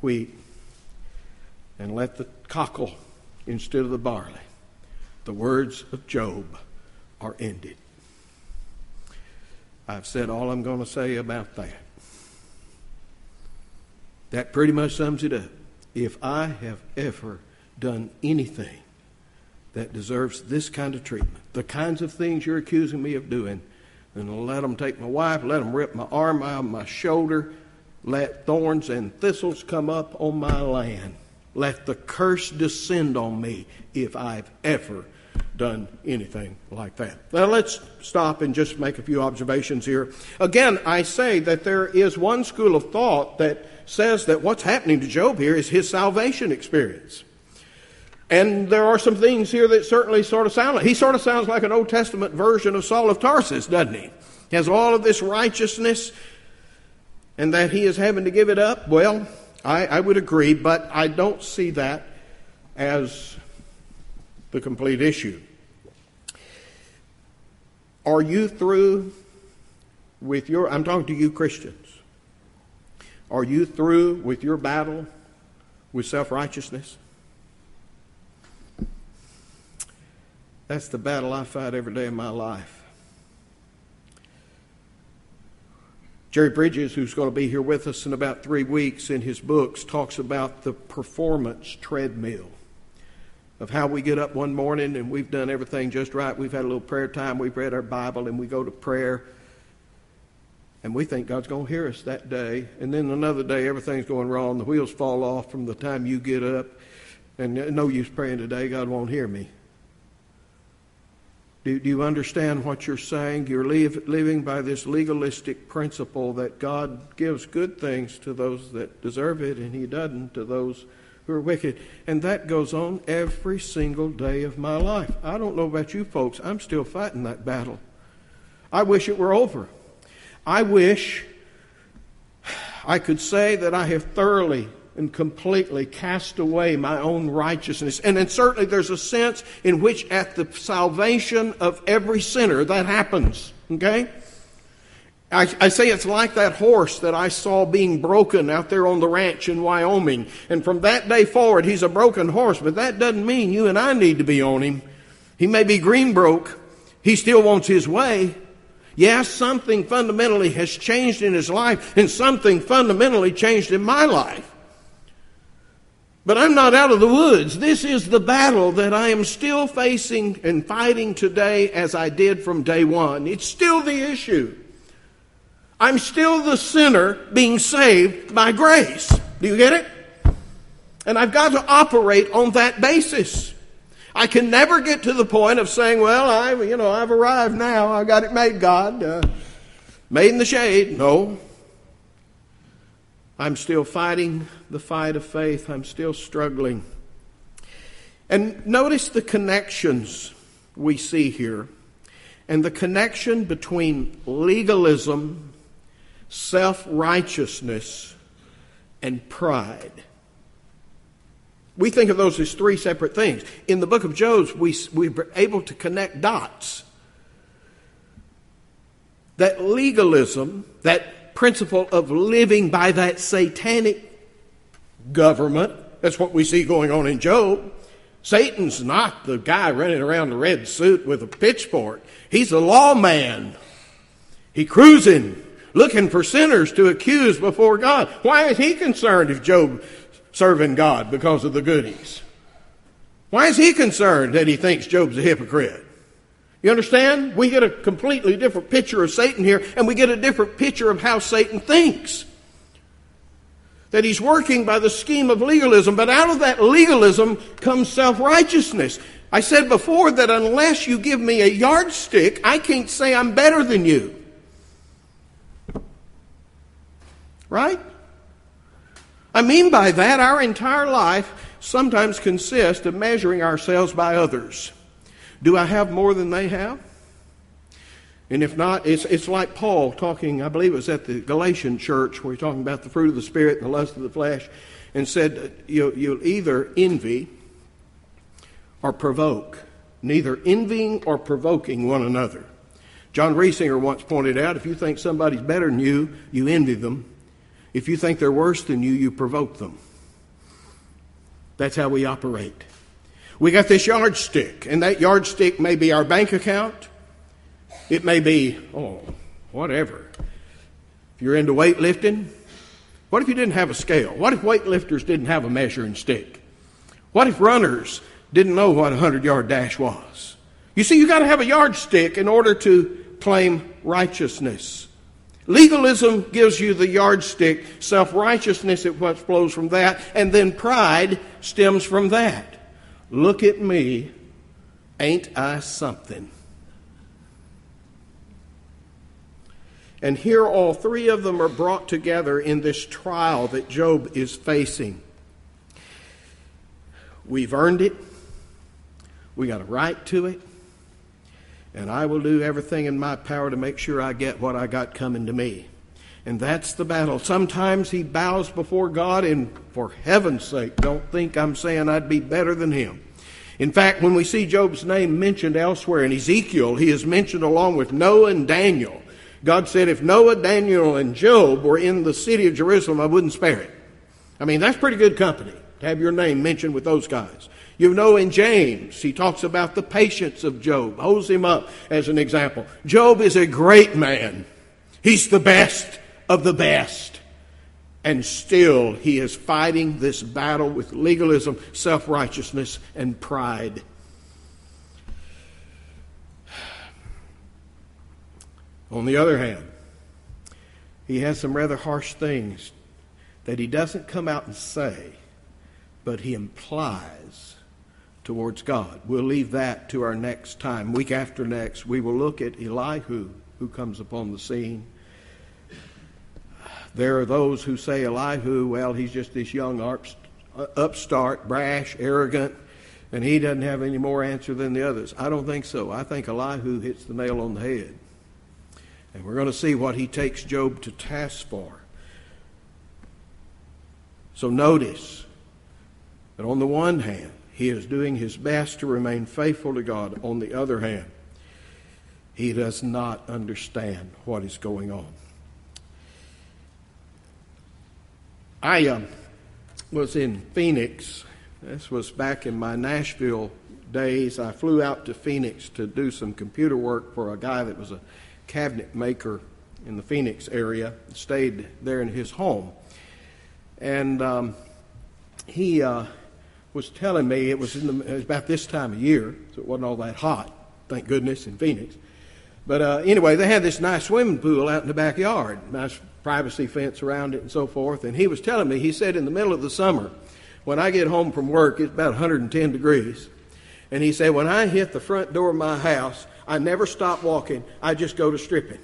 Speaker 1: and let the cockle instead of the barley. The words of Job are ended. I've said all I'm going to say about that. That pretty much sums it up. If I have ever done anything that deserves this kind of treatment, the kinds of things you're accusing me of doing, then let them take my wife, let them rip my arm out of my shoulder, let thorns and thistles come up on my land. Let the curse descend on me if I've ever done anything like that. Now let's stop and just make a few observations here. Again, I say that there is one school of thought that says that what's happening to Job here is his salvation experience. And there are some things here that certainly sort of sound like, he sort of sounds like an Old Testament version of Saul of Tarsus, doesn't he? He has all of this righteousness and that he is having to give it up. Well, I would agree, but I don't see that as the complete issue. Are you through with your, I'm talking to you Christians, are you through with your battle with self-righteousness? That's the battle I fight every day of my life. Jerry Bridges, who's going to be here with us in about 3 weeks, in his books, talks about the performance treadmill of how we get up one morning and we've done everything just right. We've had a little prayer time. We've read our Bible and we go to prayer. And we think God's going to hear us that day. And then another day, everything's going wrong. The wheels fall off from the time you get up. And no use praying today. God won't hear me. Do you understand what you're saying? You're living by this legalistic principle that God gives good things to those that deserve it, and He doesn't to those who are wicked. And that goes on every single day of my life. I don't know about you folks. I'm still fighting that battle. I wish it were over. I wish I could say that I have thoroughly and completely cast away my own righteousness. And then certainly there's a sense in which at the salvation of every sinner that happens. Okay? I say it's like that horse that I saw being broken out there on the ranch in Wyoming. And from that day forward, he's a broken horse. But that doesn't mean you and I need to be on him. He may be green broke. He still wants his way. Yes, something fundamentally has changed in his life. And something fundamentally changed in my life. But I'm not out of the woods. This is the battle that I am still facing and fighting today as I did from day one. It's still the issue. I'm still the sinner being saved by grace. Do you get it? And I've got to operate on that basis. I can never get to the point of saying, well, I've arrived now. I got it made, God. Made in the shade. No. I'm still fighting the fight of faith. I'm still struggling. And notice the connections we see here. And the connection between legalism, self-righteousness, and pride. We think of those as three separate things. In the book of Job, we're able to connect dots. That legalism, that principle of living by that satanic government, that's what we see going on in Job. Satan's not the guy running around in a red suit with a pitchfork. He's a lawman. He's cruising, looking for sinners to accuse before God. Why is he concerned if Job serving God because of the goodies? Why is he concerned that he thinks Job's a hypocrite? You understand? We get a completely different picture of Satan here, and we get a different picture of how Satan thinks. That he's working by the scheme of legalism, but out of that legalism comes self-righteousness. I said before that unless you give me a yardstick, I can't say I'm better than you. Right? I mean by that, our entire life sometimes consists of measuring ourselves by others. Do I have more than they have? And if not, it's like Paul talking, I believe it was at the Galatian church, where he's talking about the fruit of the Spirit and the lust of the flesh, and said you'll either envy or provoke, neither envying or provoking one another. John Riesinger once pointed out, if you think somebody's better than you, you envy them. If you think they're worse than you, you provoke them. That's how we operate. We got this yardstick, and that yardstick may be our bank account. It may be, whatever. If you're into weightlifting, what if you didn't have a scale? What if weightlifters didn't have a measuring stick? What if runners didn't know what a 100-yard dash was? You see, you got to have a yardstick in order to claim righteousness. Legalism gives you the yardstick. Self-righteousness is what flows from that. And then pride stems from that. Look at me. Ain't I something? And here all three of them are brought together in this trial that Job is facing. We've earned it. We got a right to it. And I will do everything in my power to make sure I get what I got coming to me. And that's the battle. Sometimes he bows before God, and for heaven's sake, don't think I'm saying I'd be better than him. In fact, when we see Job's name mentioned elsewhere in Ezekiel, he is mentioned along with Noah and Daniel. God said, if Noah, Daniel, and Job were in the city of Jerusalem, I wouldn't spare it. I mean, that's pretty good company to have your name mentioned with those guys. You know, in James, he talks about the patience of Job, holds him up as an example. Job is a great man. He's the best of the best. And still, he is fighting this battle with legalism, self-righteousness, and pride. On the other hand, he has some rather harsh things that he doesn't come out and say, but he implies towards God. We'll leave that to our next time. Week after next, we will look at Elihu, who comes upon the scene. There are those who say Elihu, well, he's just this young upstart, brash, arrogant, and he doesn't have any more answer than the others. I don't think so. I think Elihu hits the nail on the head. And we're going to see what he takes Job to task for. So notice that on the one hand, he is doing his best to remain faithful to God. On the other hand, he does not understand what is going on. I was in Phoenix. This was back in my Nashville days. I flew out to Phoenix to do some computer work for a guy that was a cabinet maker in the Phoenix area. Stayed there in his home. And he was telling me it was about this time of year, so it wasn't all that hot, thank goodness, in Phoenix. But anyway, they had this nice swimming pool out in the backyard, nice privacy fence around it and so forth. And he was telling me, he said in the middle of the summer, when I get home from work, it's about 110 degrees. And he said, when I hit the front door of my house, I never stop walking. I just go to stripping.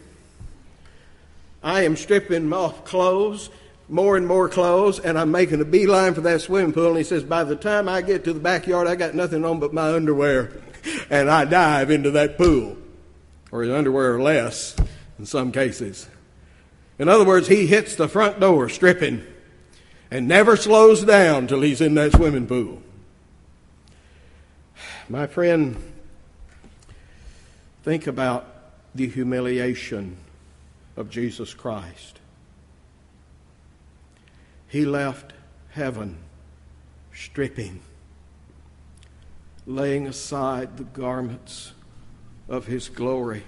Speaker 1: I am stripping off clothes, more and more clothes, and I'm making a beeline for that swimming pool. And he says, by the time I get to the backyard, I got nothing on but my underwear. And I dive into that pool. Or his underwear or less in some cases. In other words, he hits the front door stripping and never slows down till he's in that swimming pool. My friend, think about the humiliation of Jesus Christ. He left heaven stripping, laying aside the garments of his glory.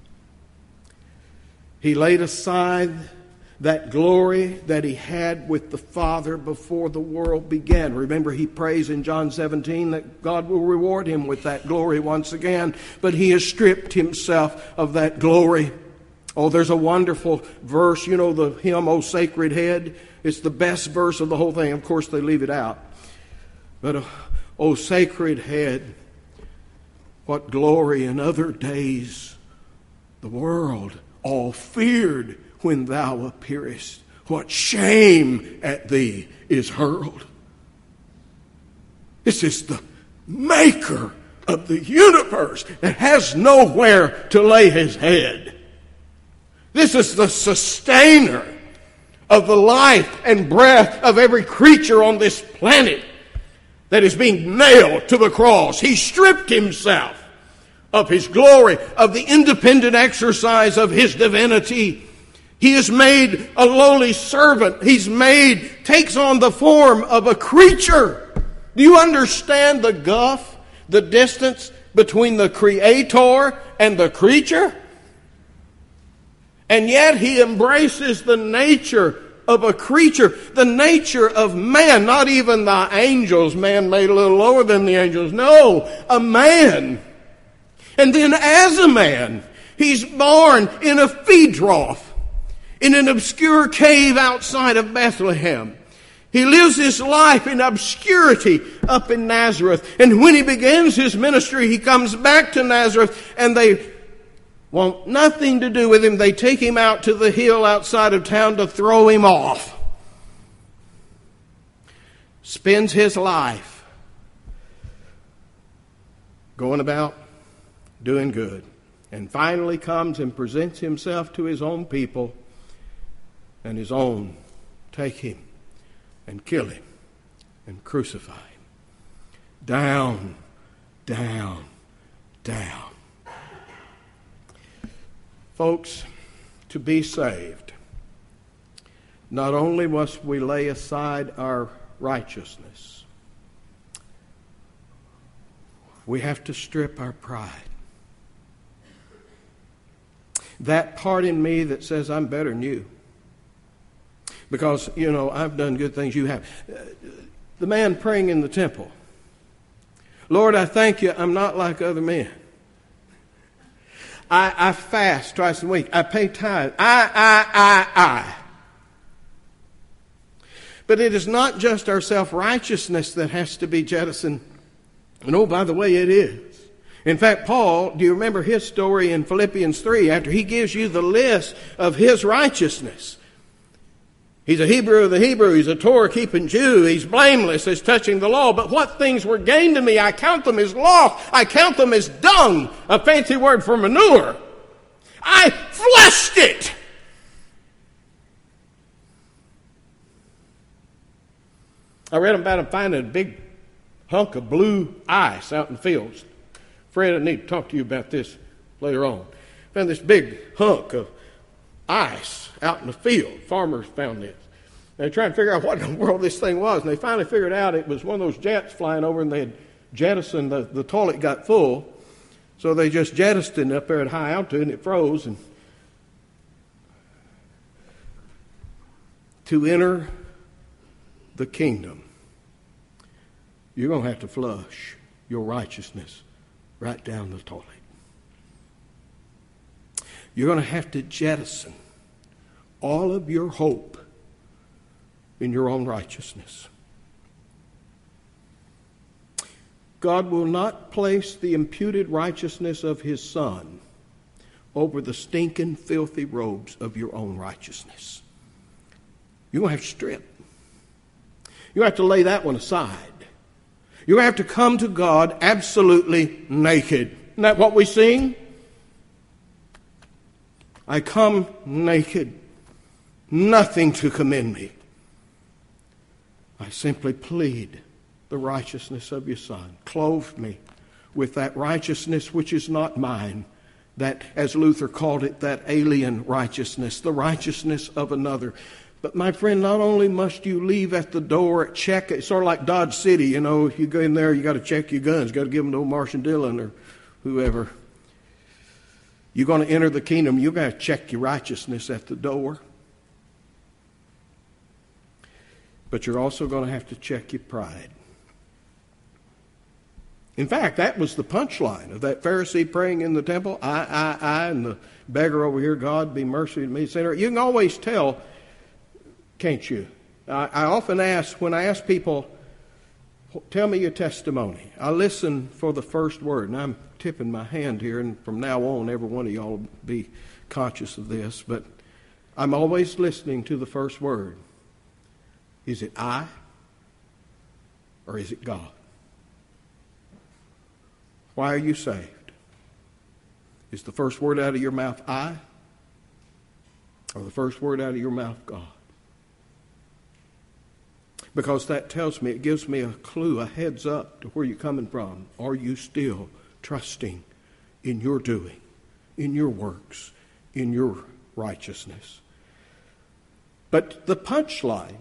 Speaker 1: He laid aside that glory that he had with the Father before the world began. Remember, he prays in John 17 that God will reward him with that glory once again. But he has stripped himself of that glory. Oh, there's a wonderful verse. You know the hymn, O Sacred Head? It's the best verse of the whole thing. Of course, they leave it out. But, O Sacred Head, what glory in other days the world all feared when thou appearest. What shame at thee is hurled. This is the maker of the universe that has nowhere to lay his head. This is the sustainer of the life and breath of every creature on this planet that is being nailed to the cross. He stripped himself of his glory, of the independent exercise of his divinity. He is made a lowly servant. Takes on the form of a creature. Do you understand the gulf, the distance between the Creator and the creature? And yet he embraces the nature of a creature, the nature of man, not even the angels, man made a little lower than the angels. No, a man. And then as a man, he's born in a feed trough, in an obscure cave outside of Bethlehem. He lives his life in obscurity up in Nazareth. And when he begins his ministry, he comes back to Nazareth, and they want nothing to do with him. They take him out to the hill outside of town to throw him off. Spends his life going about doing good. And finally comes and presents himself to his own people, and his own take him and kill him and crucify him. Down, down, down. Folks, to be saved, not only must we lay aside our righteousness, we have to strip our pride. That part in me that says I'm better than you, because, I've done good things you have. The man praying in the temple, Lord, I thank you I'm not like other men. I fast twice a week. I pay tithe. I. But it is not just our self-righteousness that has to be jettisoned. And oh, by the way, it is. In fact, Paul, do you remember his story in Philippians 3, after he gives you the list of his righteousness? He's a Hebrew of the Hebrew. He's a Torah-keeping Jew. He's blameless as touching the law. But what things were gained to me, I count them as loss. I count them as dung, a fancy word for manure. I flushed it. I read about him finding a big hunk of blue ice out in the fields. Fred, I need to talk to you about this later on. Found this big hunk of ice out in the field. Farmers found this. They tried to figure out what in the world this thing was, and they finally figured out it was one of those jets flying over, and they had jettisoned, the toilet got full, so they just jettisoned it up there at high altitude, and it froze. And to enter the kingdom, you're going to have to flush your righteousness right down the toilet. You're going to have to jettison all of your hope in your own righteousness. God will not place the imputed righteousness of his Son over the stinking, filthy robes of your own righteousness. You're going to have to strip. You have to lay that one aside. You have to come to God absolutely naked. Isn't that what we sing? I come naked, nothing to commend me. I simply plead the righteousness of your Son. Clothe me with that righteousness which is not mine, that, as Luther called it, that alien righteousness, the righteousness of another. But my friend, not only must you leave at the door, check it, sort of like Dodge City, if you go in there, you got to check your guns, got to give them to old Marshall Dillon or whoever. You're going to enter the kingdom, you've got to check your righteousness at the door. But you're also going to have to check your pride. In fact, that was the punchline of that Pharisee praying in the temple. I, and the beggar over here, God, be merciful to me, sinner. You can always tell, can't you? I often ask, when I ask people, tell me your testimony, I listen for the first word. And I'm tipping my hand here, and from now on, every one of y'all will be conscious of this. But I'm always listening to the first word. Is it I? Or is it God? Why are you saved? Is the first word out of your mouth I? Or the first word out of your mouth God? Because that tells me, it gives me a clue, a heads up to where you're coming from. Are you still trusting in your doing, in your works, in your righteousness? But the punchline,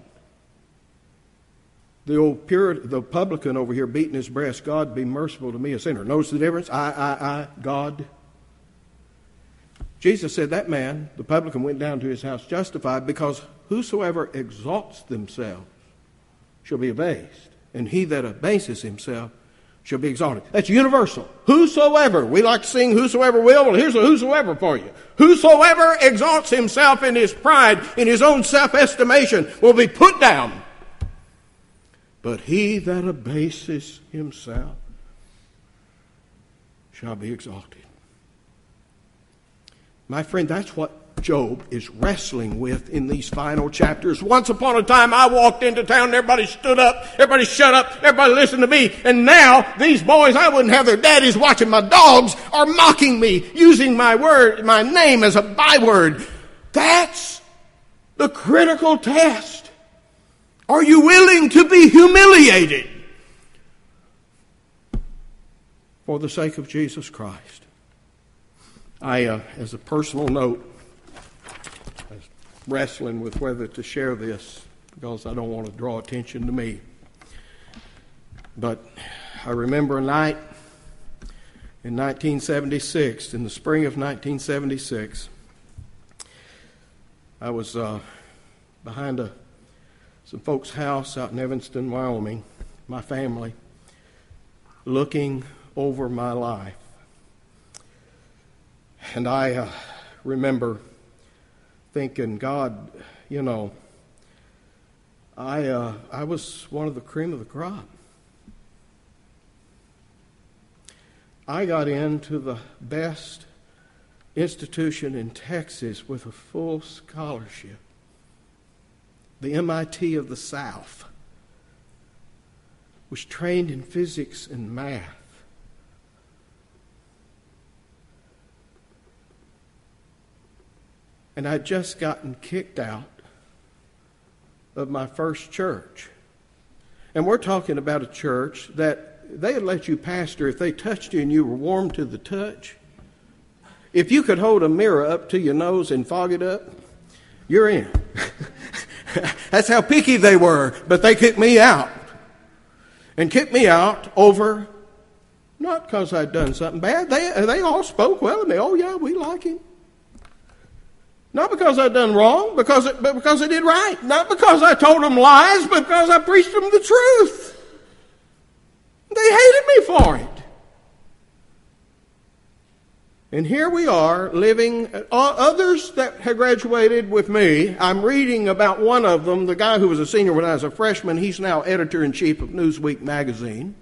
Speaker 1: the publican over here beating his breast, God be merciful to me, a sinner. Notice the difference? I, God. Jesus said that man, the publican, went down to his house justified, because whosoever exalts themselves shall be abased, and he that abases himself shall be exalted. That's universal. Whosoever. We like to sing whosoever will. Well, here's a whosoever for you. Whosoever exalts himself in his pride, in his own self-estimation, will be put down. But he that abases himself shall be exalted. My friend, that's what Job is wrestling with in these final chapters. Once upon a time, I walked into town and everybody stood up, everybody shut up, everybody listened to me. And now, these boys, I wouldn't have their daddies watching my dogs, are mocking me, using my name as a byword. That's the critical test. Are you willing to be humiliated for the sake of Jesus Christ? As a personal note, I was wrestling with whether to share this because I don't want to draw attention to me. But I remember a night in 1976, in the spring of 1976, I was behind some folks' house out in Evanston, Wyoming, my family, looking over my life. And I remember thinking, God, I was one of the cream of the crop. I got into the best institution in Texas with a full scholarship, the MIT of the South. Was trained in physics and math. And I'd just gotten kicked out of my first church. And we're talking about a church that they had let you pastor if they touched you and you were warm to the touch. If you could hold a mirror up to your nose and fog it up, you're in. That's how picky they were. But they kicked me out. And kicked me out over, not because I'd done something bad. They all spoke well of me. Oh, yeah, we like him. Not because I'd done wrong, but because I did right. Not because I told them lies, but because I preached them the truth. They hated me for it. And here we are living, others that had graduated with me. I'm reading about one of them, the guy who was a senior when I was a freshman. He's now editor-in-chief of Newsweek magazine.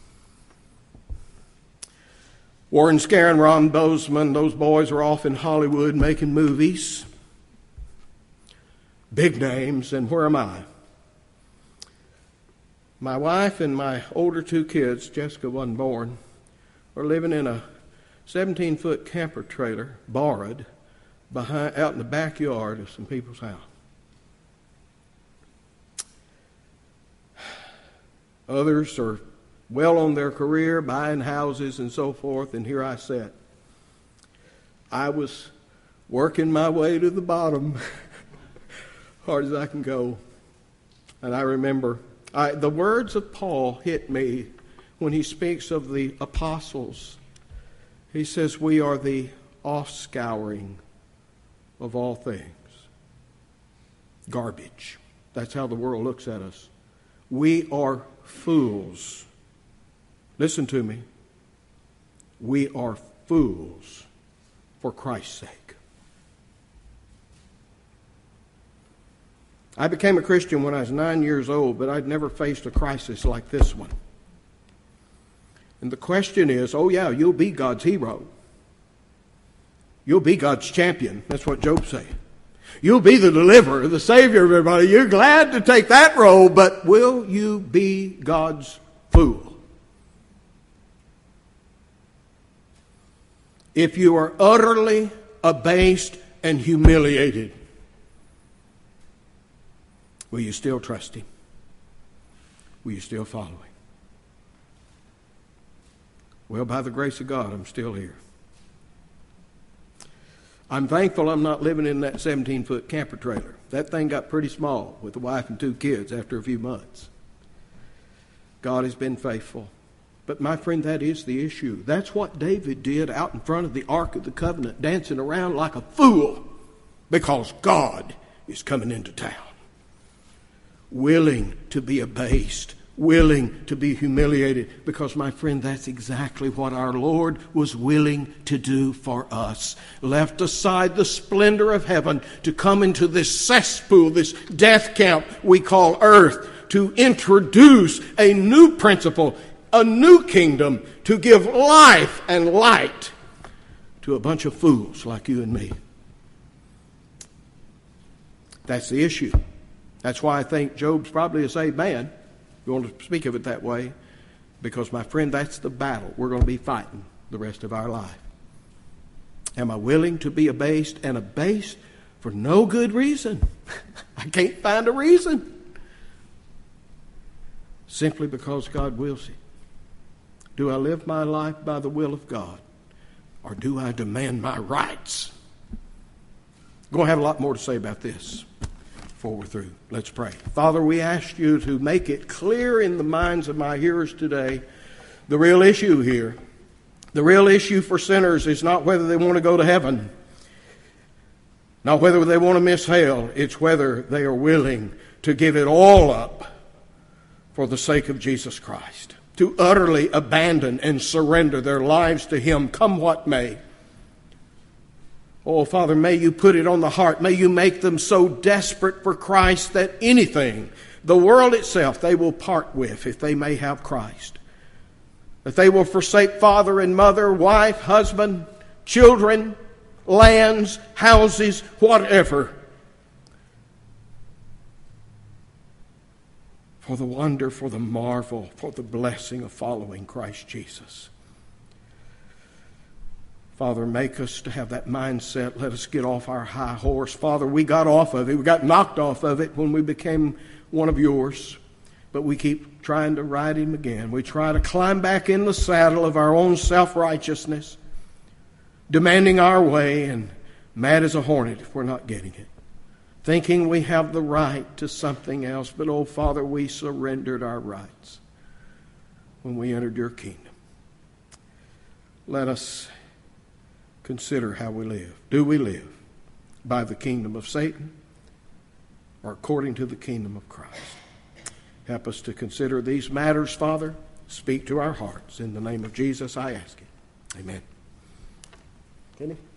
Speaker 1: Warren Scarron, Ron Bozeman, those boys are off in Hollywood making movies. Big names, and where am I? My wife and my older two kids, Jessica wasn't born, are living in a 17-foot camper trailer, borrowed, out in the backyard of some people's house. Others are well on their career, buying houses and so forth, and here I sat. I was working my way to the bottom, hard as I can go. And I remember, the words of Paul hit me when he speaks of the apostles. He says, we are the offscouring of all things. Garbage. That's how the world looks at us. We are fools. Listen to me. We are fools for Christ's sake. I became a Christian when I was 9 years old, but I'd never faced a crisis like this one. And the question is, oh yeah, you'll be God's hero. You'll be God's champion. That's what Job said. You'll be the deliverer, the savior of everybody. You're glad to take that role, but will you be God's fool? If you are utterly abased and humiliated, will you still trust him? Will you still follow him? Well, by the grace of God, I'm still here. I'm thankful I'm not living in that 17-foot camper trailer. That thing got pretty small with a wife and two kids after a few months. God has been faithful. But my friend, that is the issue. That's what David did out in front of the Ark of the Covenant, dancing around like a fool because God is coming into town. Willing to be abased, willing to be humiliated, because, my friend, that's exactly what our Lord was willing to do for us. Left aside the splendor of heaven to come into this cesspool, this death camp we call earth, to introduce a new principle, a new kingdom, to give life and light to a bunch of fools like you and me. That's the issue. That's why I think Job's probably a saved man. You want to speak of it that way, because, my friend, that's the battle we're going to be fighting the rest of our life. Am I willing to be abased, and abased for no good reason? I can't find a reason. Simply because God wills it. Do I live my life by the will of God, or do I demand my rights? I'm going to have a lot more to say about this before we're through. Let's pray. Father, we ask you to make it clear in the minds of my hearers today the real issue here. The real issue for sinners is not whether they want to go to heaven, not whether they want to miss hell. It's whether they are willing to give it all up for the sake of Jesus Christ, to utterly abandon and surrender their lives to Him, come what may. Oh, Father, may you put it on the heart. May you make them so desperate for Christ that anything, the world itself, they will part with if they may have Christ. That they will forsake father and mother, wife, husband, children, lands, houses, whatever, for the wonder, for the marvel, for the blessing of following Christ Jesus. Father, make us to have that mindset. Let us get off our high horse. Father, we got off of it. We got knocked off of it when we became one of yours. But we keep trying to ride Him again. We try to climb back in the saddle of our own self-righteousness, demanding our way, and mad as a hornet if we're not getting it. Thinking we have the right to something else. But, oh, Father, we surrendered our rights when we entered your kingdom. Let us consider how we live. Do we live by the kingdom of Satan or according to the kingdom of Christ? Help us to consider these matters, Father. Speak to our hearts. In the name of Jesus, I ask it. Amen. Kenny?